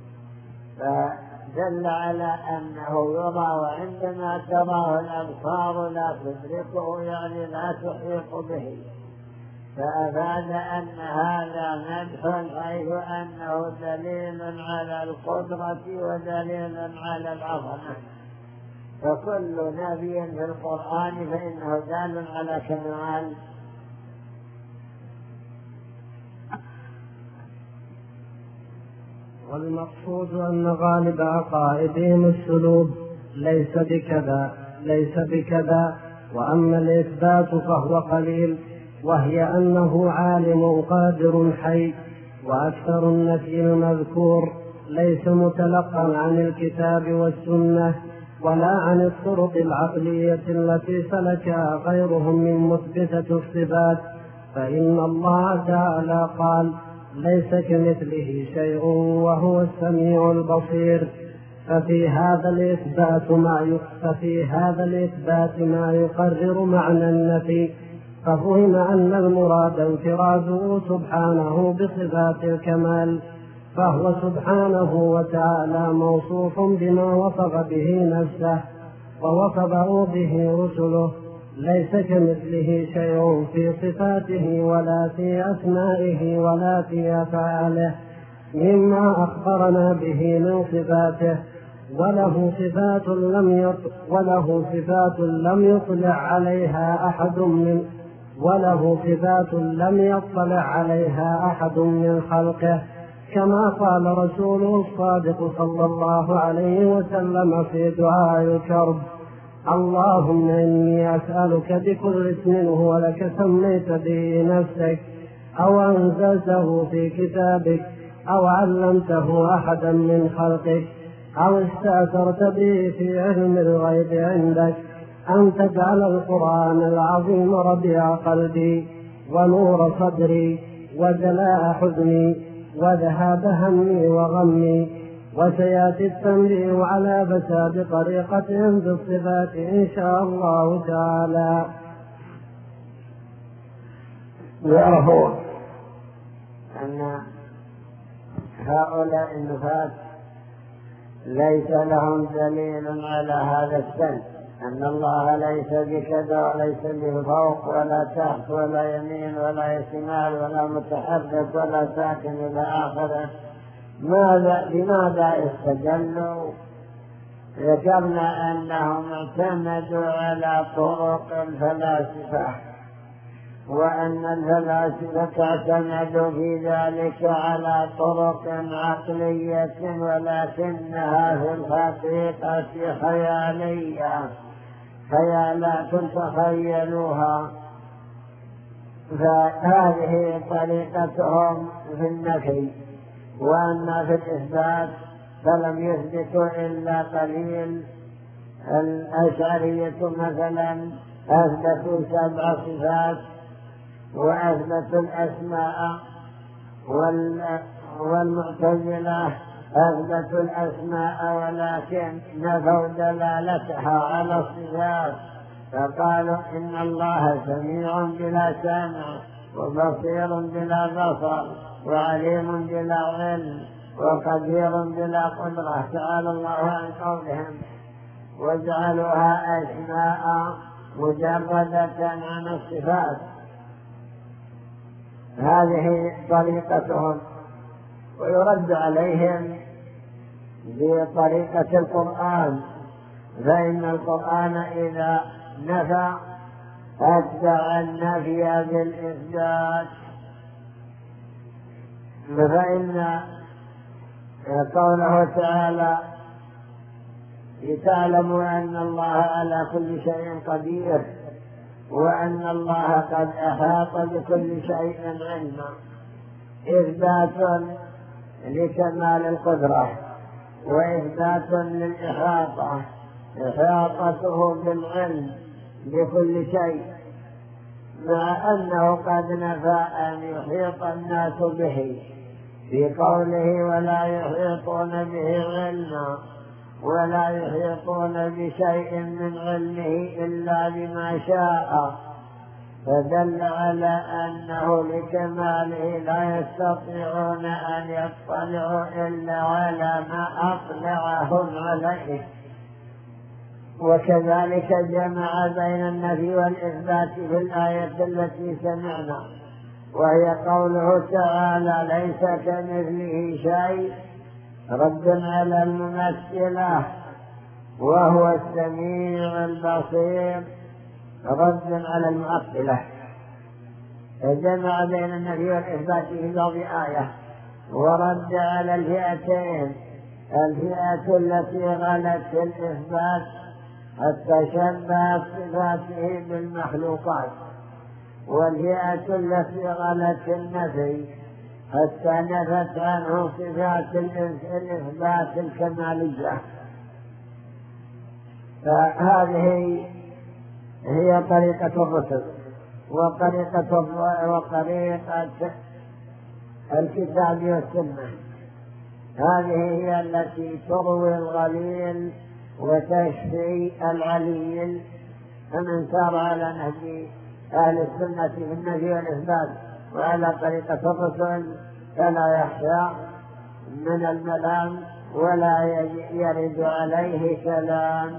A: فدل على أنه يرى، وعندما تراه الأبصار لا تدركه يعني لا تحيط به، فأفاد أن هذا مدح حيث أنه دليل على القدرة ودليل على العظمة. فكل نبي في القرآن فإنه دال على كمال.
D: والمقصود أن غالب عقائدهم السلوب ليس بكذا ليس بكذا وأما الإثبات فهو قليل، وهي أنه عالم قادر حي. وأكثر النفي المذكور ليس متلقا عن الكتاب والسنة ولا عن الطرق العقلية التي سلكها غيرهم من مثبتة الصفات، فإن الله تعالى قال ليس كمثله شيء وهو السميع البصير. ففي هذا الإثبات ما ففي هذا الإثبات ما يقرر معنى النفي، ففهم أن المراد انفراده سبحانه بصفات الكمال، فهو سبحانه وتعالى موصوف بما وصف به نفسه ووصفه به رسله، ليس كمثله شيء في صفاته ولا في أسمائه ولا في أفعاله مما أخبرنا به من صفاته، وله صفات لم يطلع وله صفات لم يطلع عليها أحد من وله صفات لم يطلع عليها أحد من خلقه، كما قال رسوله الصادق صلى الله عليه وسلم في دعاء الكرب: اللهم إني أسألك بكل اسم هو لك سميت به نفسك أو أنزلته في كتابك أو علمته أحدا من خلقك أو استأثرت به في علم الغيب عندك أن تجعل القرآن العظيم ربيع قلبي ونور صدري وجلاء حزني وذهاب همي وغمي. وسيأتي التنبيه على فساد طريقتهم في الصفات إن شاء الله تعالى.
A: يعرفون أن هؤلاء النفاة ليس لهم دليل على هذا السن، أن الله ليس بكذا وليس به فوق ولا تحت ولا يمين ولا شمال ولا متحرك ولا ساكن إلى آخره. ماذا بماذا استدلوا؟ ذكرنا أنهم اعتمدوا على طرق الفلاسفة، وأن الفلاسفة اعتمدوا في ذلك على طرق عقلية ولكنها في الحقيقة خيالية، خيالات تخيلوها. فهذه طريقتهم في النفي. وأما في الإثبات فلم يثبتوا إلا قليل. الأشعرية مثلا أثبتوا سبع صفات وأثبتوا الأسماء، والمعتزلة أثبتوا الأسماء ولكن نفوا دلالتها على الصفات، فقالوا إن الله سميع بلا سمع وبصير بلا بصر وعليم بلا علم وقدير بلا قدرة. تعالى الله عن قولهم وجعلوها أسماء مجردة عن الصفات. هذه طريقتهم. ويرد عليهم بطريقة القرآن، فإن القرآن إذا نفى أتبع النفي بالإثبات. فإن قوله تعالى لتعلموا أن الله على كل شيء قدير وأن الله قد أحاط بكل شيء علما، إثبات لكمال القدرة وإثبات للإحاطة، إحاطته بالعلم بكل شيء، مع أنه قد نفى أن يحيط الناس به في قوله ولا يحيطون به علما ولا يحيطون بشيء من علمه إلا بما شاء، فدل على أنه لكماله لا يستطيعون أن يطلعوا إلا على ما أطلعهم عليه. وكذلك جمع بين النفي والإثبات في الآية التي سمعنا، وهي قوله تعالى ليس كمثله شيء، رد على الممثلة، وهو السميع البصير، رد على المعطلة. فجمع بين النفي والإثبات في بعض آية، ورد على الفئتين، الفئة التي غلت في الإثبات حتى شبهت صفاته بالمخلوقات، والفئة التي غلت في النفي حتى نفت عنه صفات الإثبات الكمالية. فهذه هي طريقة الرسل وطريقة وطريقة الكتاب والسنة. هذه هي التي تروي الغليل وتشفي العليل. فمن سار على نهج أهل السنة في النفي والإثبات وعلى طريقة الرسل فلا يخشى من الملام ولا يرد عليه كلام.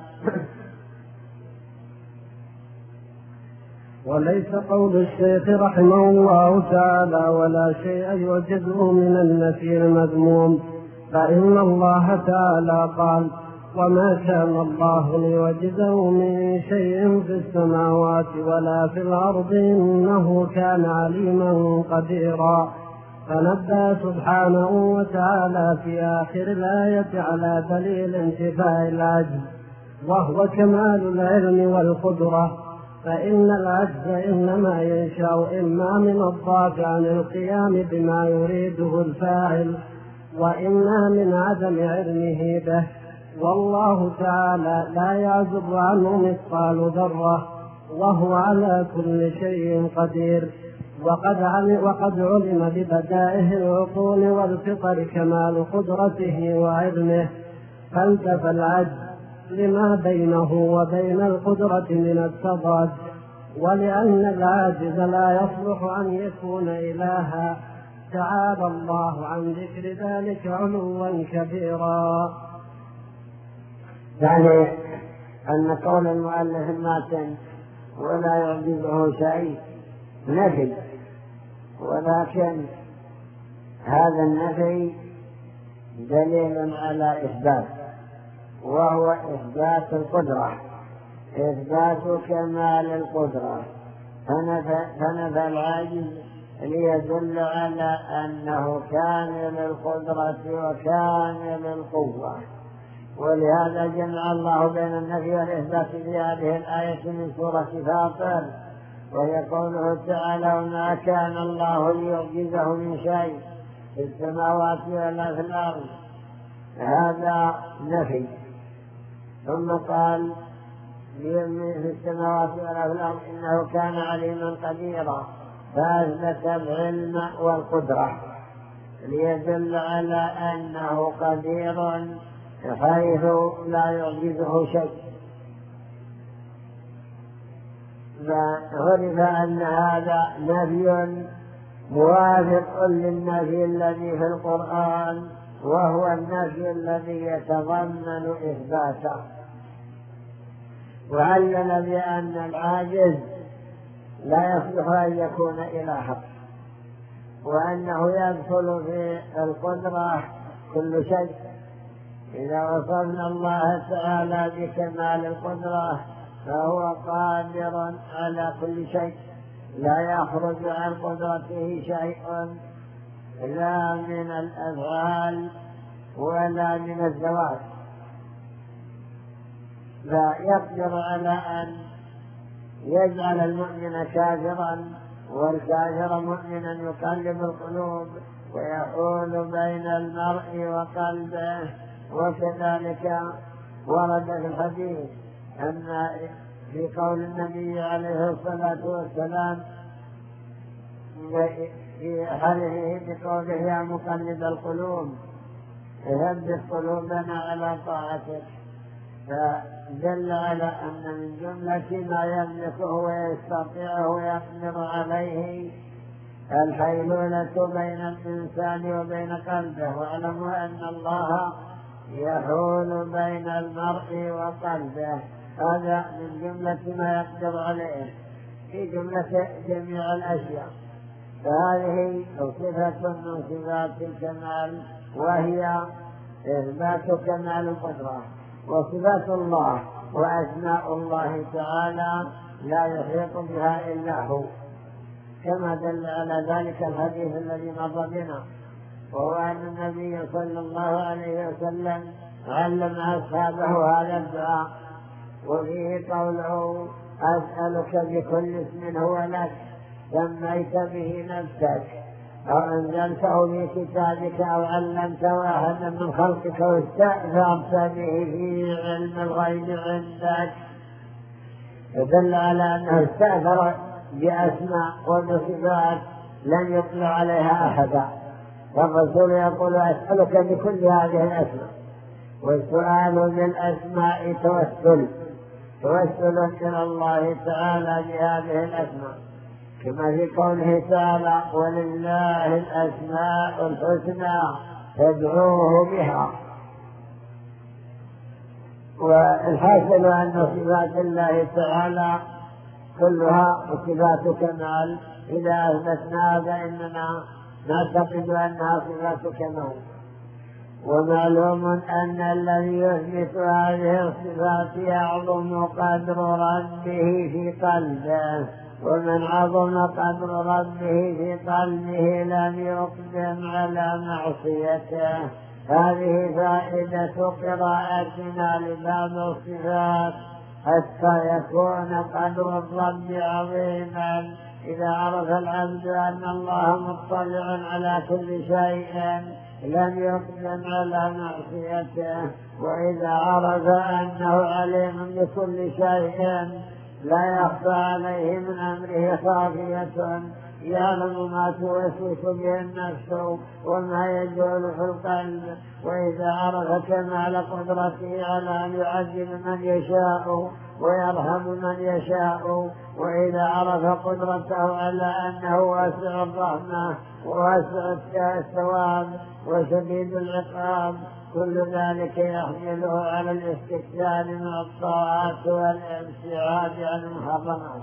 D: وليس قول الشيخ رحمه الله تعالى ولا شيء يوجده من النفي المذموم، فإن الله تعالى قال وما كان الله ليوجده من شيء في السماوات ولا في الأرض إنه كان عليما قديرا. فنبه سبحانه وتعالى في آخر الآية على دليل انتفاء العجز، وهو كمال العلم والقدرة، فإن العجز إنما ينشأ إما من الضعف عن القيام بما يريده الفاعل، وإما من عدم علمه به. والله تعالى لا يعزب عنه مثقال ذرة وهو على كل شيء قدير. وقد علم, وقد علم ببدائه العقول والفطر كمال قدرته وعلمه، فانتفى العجز لما بينه وبين القدرة من التضاد، ولأن العاجز لا يصلح أن يكون إلها، تعالى الله عن ذكر ذلك علوا كبيرا.
A: يعني أن قول المؤلف الماتن ولا يعجزه شيء نفي، ولكن هذا النفي دليل على إثبات، وهو إثبات القدرة، إثبات كمال القدرة، فنفى العاجز ليدل على أنه كامل القدرة وكامل القوة. ولهذا جمع الله بين النفي والإثبات في هذه الآية من سورة فاطر، وهي قوله تعالى: وما كان الله ليعجزه من شيء في السماوات ولا في الأرض، هذا نفي. ثم قال: في السماوات ولا في الأرض إنه كان عليما قديرا، فأثبت العلم والقدرة ليدل على أنه قدير حيث لا يعجزه شيء. فعرف أن هذا نفي موافق للنفي الذي في القرآن، وهو النفي الذي يتضمن إثباته. وعلم بأن العاجز لا يصلح أن يكون إلها، وأنه يدخل في القدرة كل شيء. إذا وصفنا الله تعالى بكمال القدرة فهو قادر على كل شيء، لا يخرج عن قدرته شيء، لا من الأفعال ولا من الذوات. فيقدر على أن يجعل المؤمن كافرا والكافر مؤمنا، يقلب القلوب ويحول بين المرء وقلبه. وكذلك ورد في الحديث أن في قول النبي عليه الصلاة والسلام في حديثه بقوله: يا مقلب القلوب ثبت قلوبنا على طاعتك. فدل على أن من جملة ما يملكه ويستطيعه ويقدر عليه الحيلولة بين الإنسان وبين قلبه. واعلموا أن الله يحول بين المرء وقلبه، هذا من جملة ما يقدر عليه في جملة جميع الأشياء. فهذه صفة من صفات الكمال، وهي إثبات كمال القدرة. وصفات الله وأسماء الله تعالى لا يحيط بها إلا هو، كما دل على ذلك الحديث الذي مر بنا، وهو أن النبي صلى الله عليه وسلم علم أصحابه هذا الدعاء، وفيه قوله: أسألك بكل اسم هو لك سميت به نفسك أو أنزلته في كتابك أو علمته أحدا من خلقك واستأثرت به في علم الغيب عندك. يدل على أنه استأثر بأسماء وبصفات لم يطلع عليها أحدا. فالرسول يقول: أسألك بكل هذه الأسماء. والسؤال بالأسماء توسل توسل إلى الله تعالى بهذه الأسماء، كما في قوله تعالى: ولله الأسماء الحسنى فادعوه بها. والحاصل أن صفات الله تعالى كلها صفات كمال، إذا أثبتناها فإننا نعتقد أنها صفات كمال. ومعلوم أن الذي يثبت هذه الصفات يعظم قدر ربه في قلبه، ومن عظم قدر ربه في قلبه لم يقدم على معصيته. هذه فائدة قراءتنا لبعض الصفات حتى يكون قدر الرب عظيما. إذا عرف العبد أن الله مطلع على كل شيء لم يقدم على معصيته، وإذا عرف أنه عليم بكل شيء لا يخفى عليه من أمره خافية يعلم ما توسوس به النفس وما يجول في القلب. وإذا عرف كمال قدرته على أن يعذب من يشاء ويرحم من يشاء، وإذا عرف قدرته على أنه واسع الرحمة وواسع الثواب وشديد العقاب، كل ذلك يحمله على الاستكثار من الطاعات والابتعاد عن المحرمات.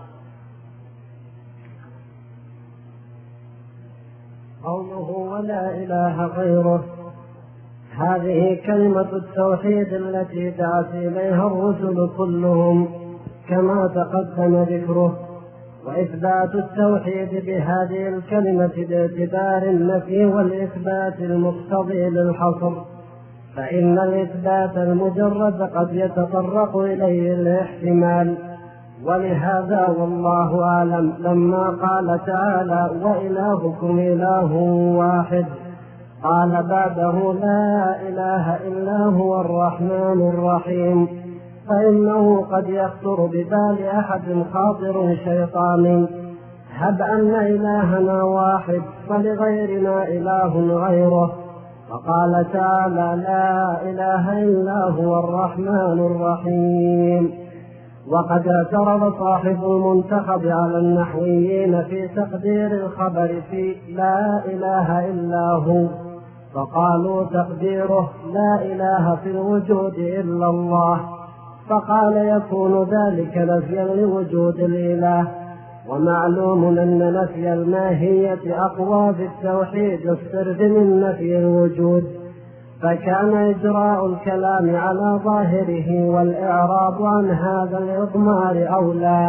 D: قوله ولا إله غيره، هذه كلمة التوحيد التي دعت إليها الرسل كلهم كما تقدم ذكره. وإثبات التوحيد بهذه الكلمة باعتبار النفي والإثبات المقتضي للحصر، فإن الإثبات المجرد قد يتطرق إليه الاحتمال. ولهذا والله أعلم لما قال تعالى وإلهكم إله واحد قال بعده لا إله إلا هو الرحمن الرحيم، فإنه قد يخطر ببال أحد خاطر شيطاني هب أن إلهنا واحد فلغيرنا إله غيره، فقال تعالى لا إله إلا هو الرحمن الرحيم. وقد اعترض صاحب المنتخب على النحويين في تقدير الخبر في لا إله إلا هو، فقالوا تقديره لا إله في الوجود إلا الله، فقال يكون ذلك نفيا لوجود الإله. ومعلوم أن نفي الماهية أقوى بالتوحيد الصرف من نفي الوجود، فكان إجراء الكلام على ظاهره والإعراض عن هذا الإضمار أولى.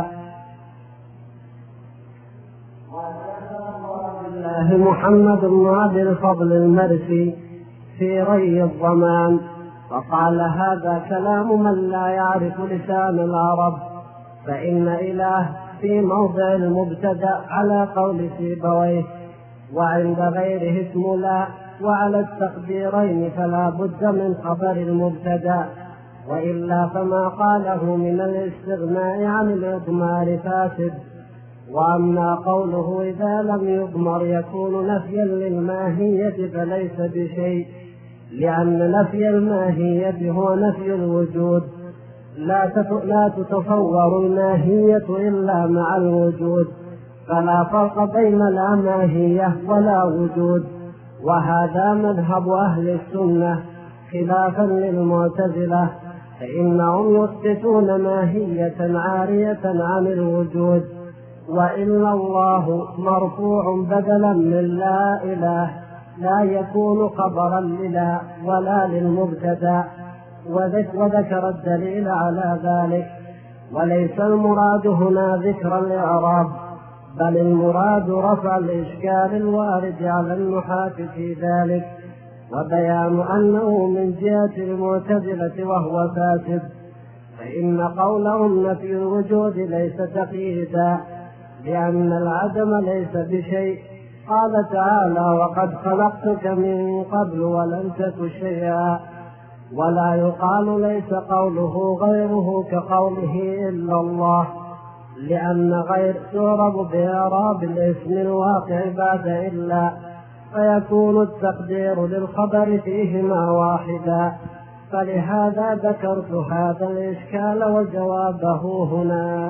D: الله محمد بن عبد الفضل المرسي في ري الضمان، فقال هذا كلام من لا يعرف لسان العرب، فإن إله في موضع المبتدأ على قول سيبويه، وعند غيره اسم لا، وعلى التقديرين فلا بد من خبر المبتدأ، وإلا فما قاله من الاستغناء عن الإضمار فاسد. وأما قوله إذا لم يضمر يكون نفيا للماهية فليس بشيء، لأن نفي الماهية هو نفي الوجود، لا تتصور الماهية إلا مع الوجود، فلا فرق بين لا ماهية ولا وجود. وهذا مذهب أهل السنة خلافا للمعتزلة، فإنهم يثبتون ماهية عارية عن الوجود، وإلا الله مرفوع بدلا من لا إله لا يكون خبرا للا ولا للمبتدا، وذكر الدليل على ذلك. وليس المراد هنا ذكر الإعراب، بل المراد رفع الإشكال الوارد على النحاة في ذلك، وبيان أنه من جهة المعتزلة وهو فاسد، فإن قولهم نفي الوجود ليس تقييدا، لأن العدم ليس بشيء. قال تعالى وقد خلقتك من قبل ولم تك شيئا. ولا يقال ليس قوله غيره كقوله إلا الله، لأن غير يعرب بإعراب الاسم الواقع بعد إلا، فيكون التقدير للخبر فيهما واحدا. فلهذا ذكرت هذا الإشكال وجوابه هنا.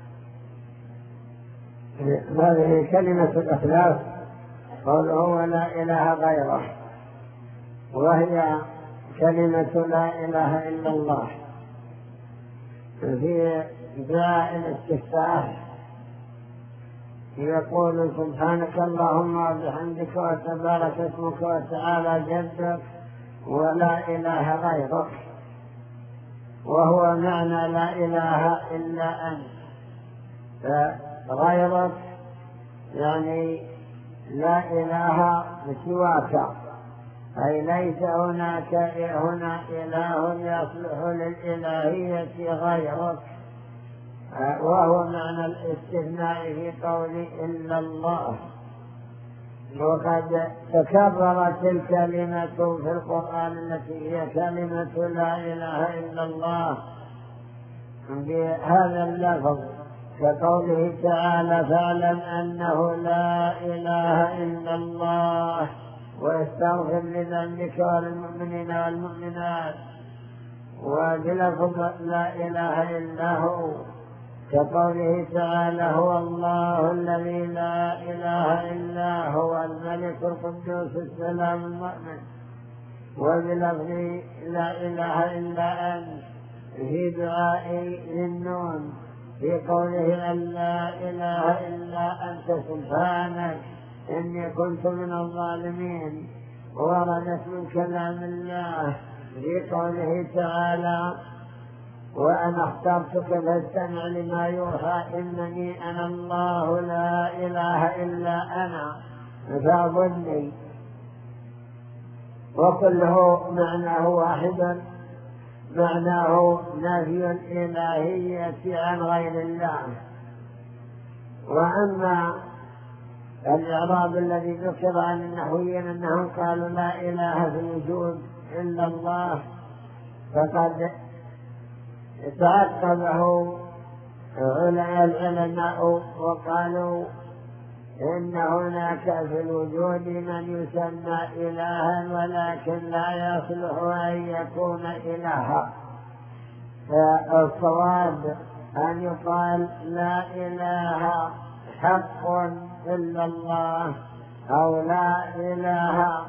A: هذه كلمة الإخلاص قوله ولا إله غيره، وهي كلمة لا إله إلا الله. في دعاء الاستفتاح يقول سبحانك اللهم وبحمدك وتبارك اسمك وتعالى جدك ولا إله غيرك، وهو معنى لا إله إلا أنت. فغيرك يعني لا إله سواك، أي ليس هناك هنا إله يصلح للإلهية غيرك، وهو معنى الاستثناء في قول إلا الله. وقد تكررت الكلمة في القرآن التي هي كلمة لا إله إلا الله بهذا اللفظ كقوله تعالى فاعلم أنه لا إله إلا الله واستغفر لذنبك وللمؤمنين والمؤمنات، وبلفظ لا إله إلا هو كقوله تعالى هو الله الذي لا إله إلا هو الملك القدوس السلام المؤمن، وبلفظ لا إله إلا أنت في دعاء للنون في قوله أن لا إله إلا أنت سبحانك إني كنت من الظالمين. وردت من كلام الله في قوله تعالى وأنا اخترتك فاستمع لما يوحى إنني أنا الله لا إله إلا أنا فاعبدني، وكله معناه واحد، معناه نفي الإلهية عن غير الله. وأما الإعراب الذي ذكر عن النحويين أنهم قالوا لا إله في الوجود إلا الله، فقد تعقبه العلماء وقالوا إن هناك في الوجود من يسمى إلها ولكن لا يصلح أن يكون إلها، فالصواب أن يقال لا إله حق إلا الله أو لا إله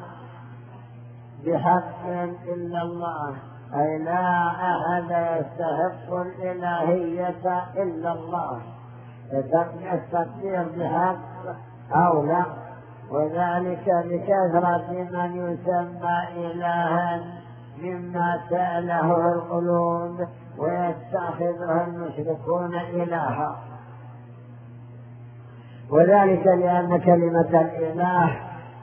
A: بحق إلا الله، أي لا أحد يستحق الإلهية إلا الله، التقدير بحق أو لا، وذلك لكثرة من يسمى إلها مما سأله القلوب ويتخذه المشركون إلها، وذلك لأن كلمة الإله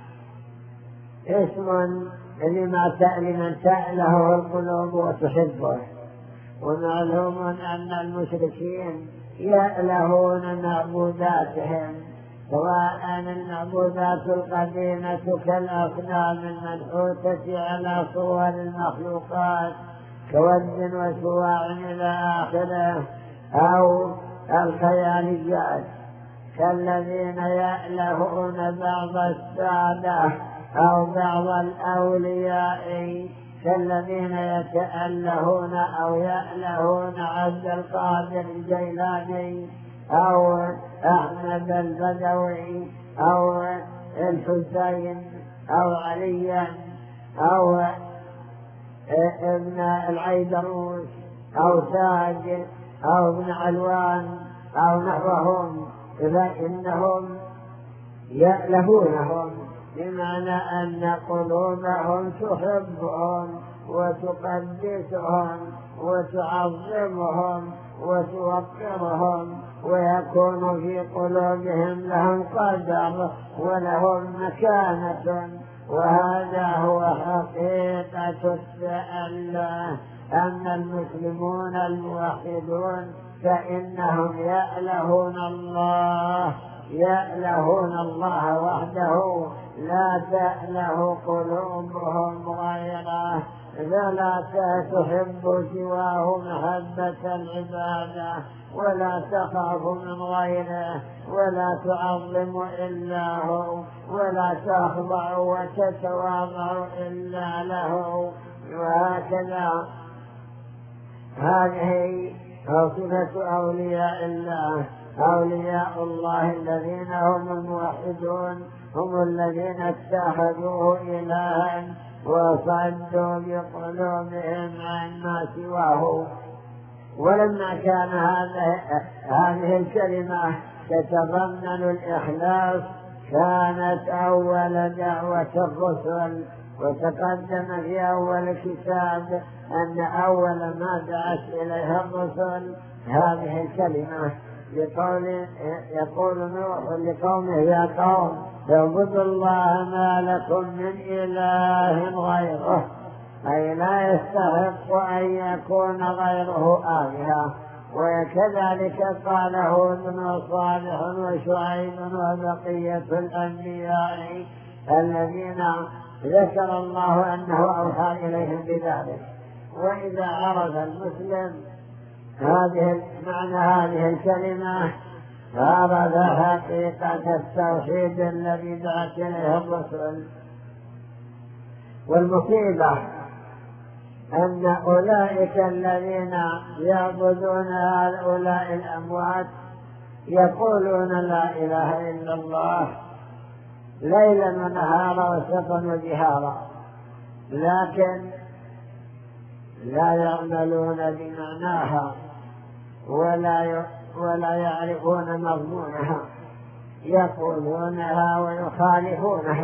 A: اسم لما لمن سأله القلوب وتحبه. ومعلوم أن المشركين يألهون معبوداتهم، سواء المعبودات القديمة كالأصنام المنحوتة على صور المخلوقات كود وسواع إلى آخره، أو الخياليات كالذين يألهون بعض السادة أو بعض الأولياء كالذين يتألهون أو يألهون عبد القادر الجيلاني أو أحمد البدوي أو الحسين أو عليا أو ابن العيدروس أو تاج أو ابن علوان أو نحوهم، فإنهم يألهونهم بمعنى أن قلوبهم تحبهم وتقدسهم وتعظمهم وتوقرهم، ويكون في قلوبهم لهم قدر ولهم مكانة. وهذا هو حقيقة السؤال. أما المسلمون الموحدون فإنهم يألهون الله يألهون الله وحده، لا تأله قلوبهم غيره، فلا تحب سواه محبة العبادة، ولا تخاف من غيره، ولا تعظم إلا هو، ولا تخضع وتتواضع إلا له. وهكذا هذه صفة أولياء الله. أولياء الله الذين هم الموحدون هم الذين اتخذوه إلها وصدوا بقلوبهم عن ما سواه. ولما كان هذه هذه الكلمة تتضمن الإخلاص كانت أول دعوة الرسل، وتقدم في أول الكتاب أن أول ما دعت إليها الرسل هذه الكلمة، لقول يقول نوح لقومه يا قوم اعبدوا الله ما لكم من إله غيره، أي لا يستحق أن يكون غيره آلهة. وكذلك قال هود وصالح وشعيب وبقية الأنبياء الذين ذكر الله أنه أوحى إليهم بذلك. وإذا عرف المسلم هذه معنى هذه الكلمة عرف حقيقة التوحيد الذي دعت إليه الرسل. والمصيبة أن أولئك الذين يعبدون هؤلاء الأموات يقولون لا إله إلا الله ليلا ونهارا وسرا وجهارا، لكن لا يعملون بمعناها ولا ولا يعرفون مضمونها، يقولونها ويخالفونها.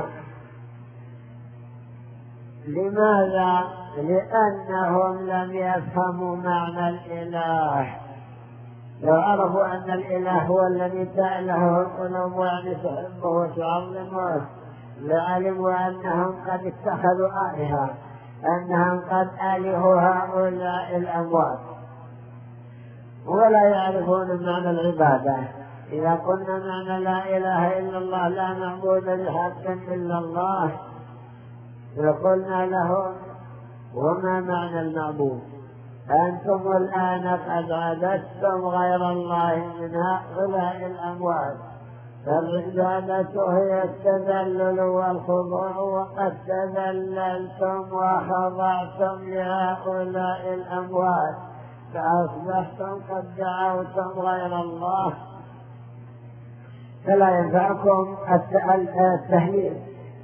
A: لماذا؟ لأنهم لم يفهموا معنى الإله. لو عرفوا أن الإله هو الذي تأله القلوب وأن تحبه وتعظمه لعلموا أنهم قد اتخذوا آلهة، أنهم قد آلهوا هؤلاء الأموات، ولا يعرفون معنى العبادة. إذا قلنا معنى لا إله إلا الله لا معبود بحق إلا الله، فقلنا لهم وما معنى المعبود؟ أنتم الآن قد عبدتم غير الله من هؤلاء الأموات، فالعبادة هي التذلل والخضوع، وقد تذللتم وخضعتم لهؤلاء الأموات فأصبحتم قد دعوتم غير الله، فلا ينفعكم التهليل.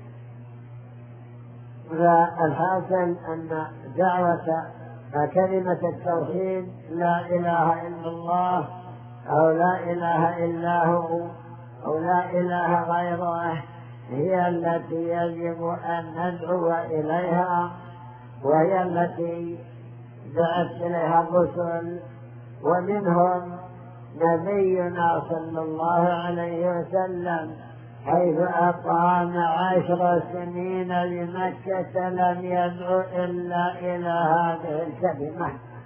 A: فالحاصل أن دعوة كلمة التوحيد لا إله إلا الله أو لا إله إلا هو أو لا إله غيره هي التي يجب أن ندعو إليها، وهي التي دعت إليها الرسل، ومنهم نبينا صلى الله عليه وسلم حيث أقام عشر سنين بمكة لم يدعو إلا إلى هذه الكلمة،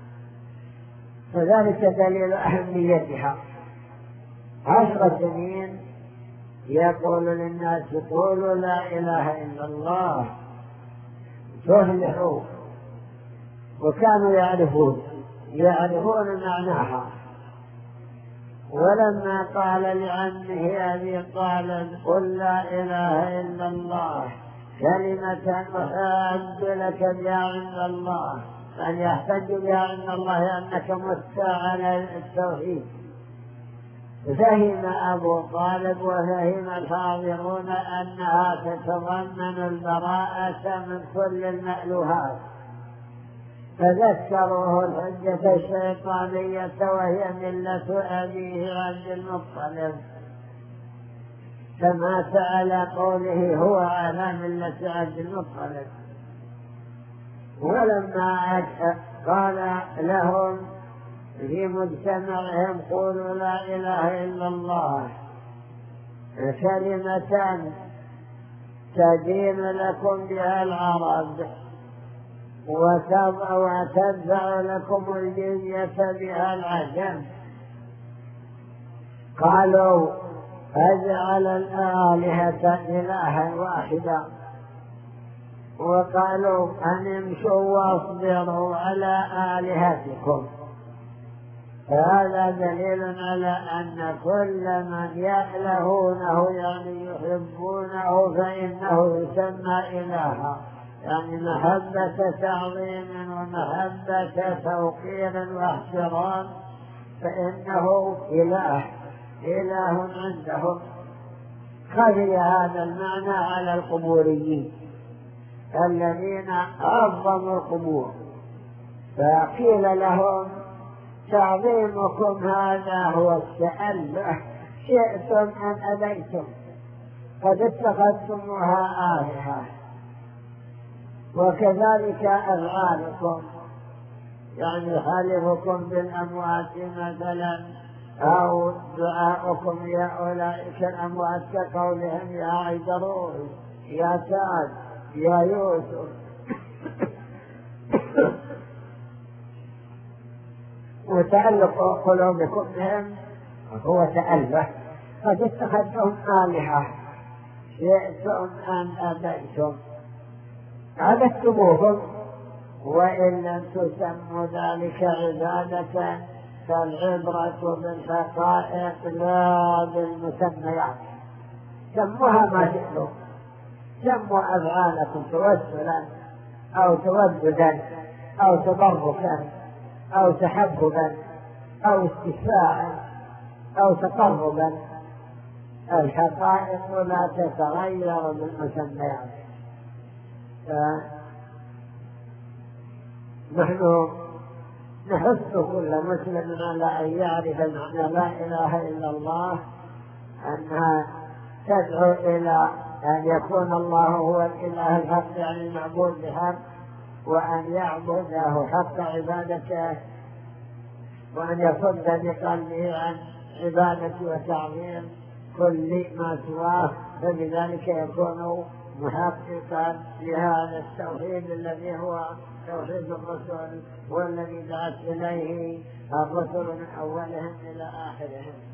A: فذلك دليل أهميتها. عشر سنين يقول للناس قولوا لا إله إلا الله تفلحوا، وكانوا يعرفون يعرفون معناها. ولما قال لعمه أبي طالب قل لا إله إلا الله كلمة أحب لك بها عند الله، أن يحتج بها عند الله أنك مت على التوحيد، فهم أبو طالب وفهم الحاضرون أنها تتضمن البراءة من كل المألوهات، فذكروه الحجة الشيطانية وهي ملة أبيه عبد المطلب، فمات على قوله هو على ملة عبد المطلب. ولما قال لهم في مجتمعهم قولوا لا إله إلا الله كلمة تدين لكم بها العرب وتدفع لكم الجزية بها العجم، قالوا أجعل الآلهة إلها واحدا، وقالوا أن امشوا واصبروا على آلهتكم. فهذا دليل على أن كل من يألهونه يعني يحبونه فإنه يسمى إلها، يعني محبة تعظيم ومحبة توقير واحترام، فإنه إله إله عندهم. خفي هذا المعنى على القبوريين الذين عظموا القبور، فقيل لهم تعظيمكم هذا هو التأله، شئتم أم أبيتم قد اتخذتموها آلهة. وكذلك أفعالكم، يعني حلفكم بالأموات مثلا، أو دعاؤكم يا أولئك الأموات كقولهم يا عيدروس يا سعد يا يوسف. وتعلق قلوبكم بهم هو تأله، قد اتخذتم آلهة شئتم أم أبيتم، عبدتموهم وإن لم تسموا ذلك عبادة فالعبرة بالحقائق لا بالمسميات. سموها ما شئتم، سموا أفعالكم توسلا أو توددا أو تبركا أو تحببا أو استشفاعا أو تقربا، الحقائق لا تتغير بالمسميات. نحن نحث كل مسلم على أن يعرف معنى لا إله إلا الله، أنها تدعو إلى أن يكون الله هو الإله الحق، يعني المعبود بحق، وأن يعبده حق عبادته، وأن يصد بقلبه عن عبادة وتعظيم كل ما سواه، فبذلك يكون محققا لهذا التوحيد الذي هو توحيد الرسل، والذي دعت إليه الرسل من أولهم إلى آخرهم.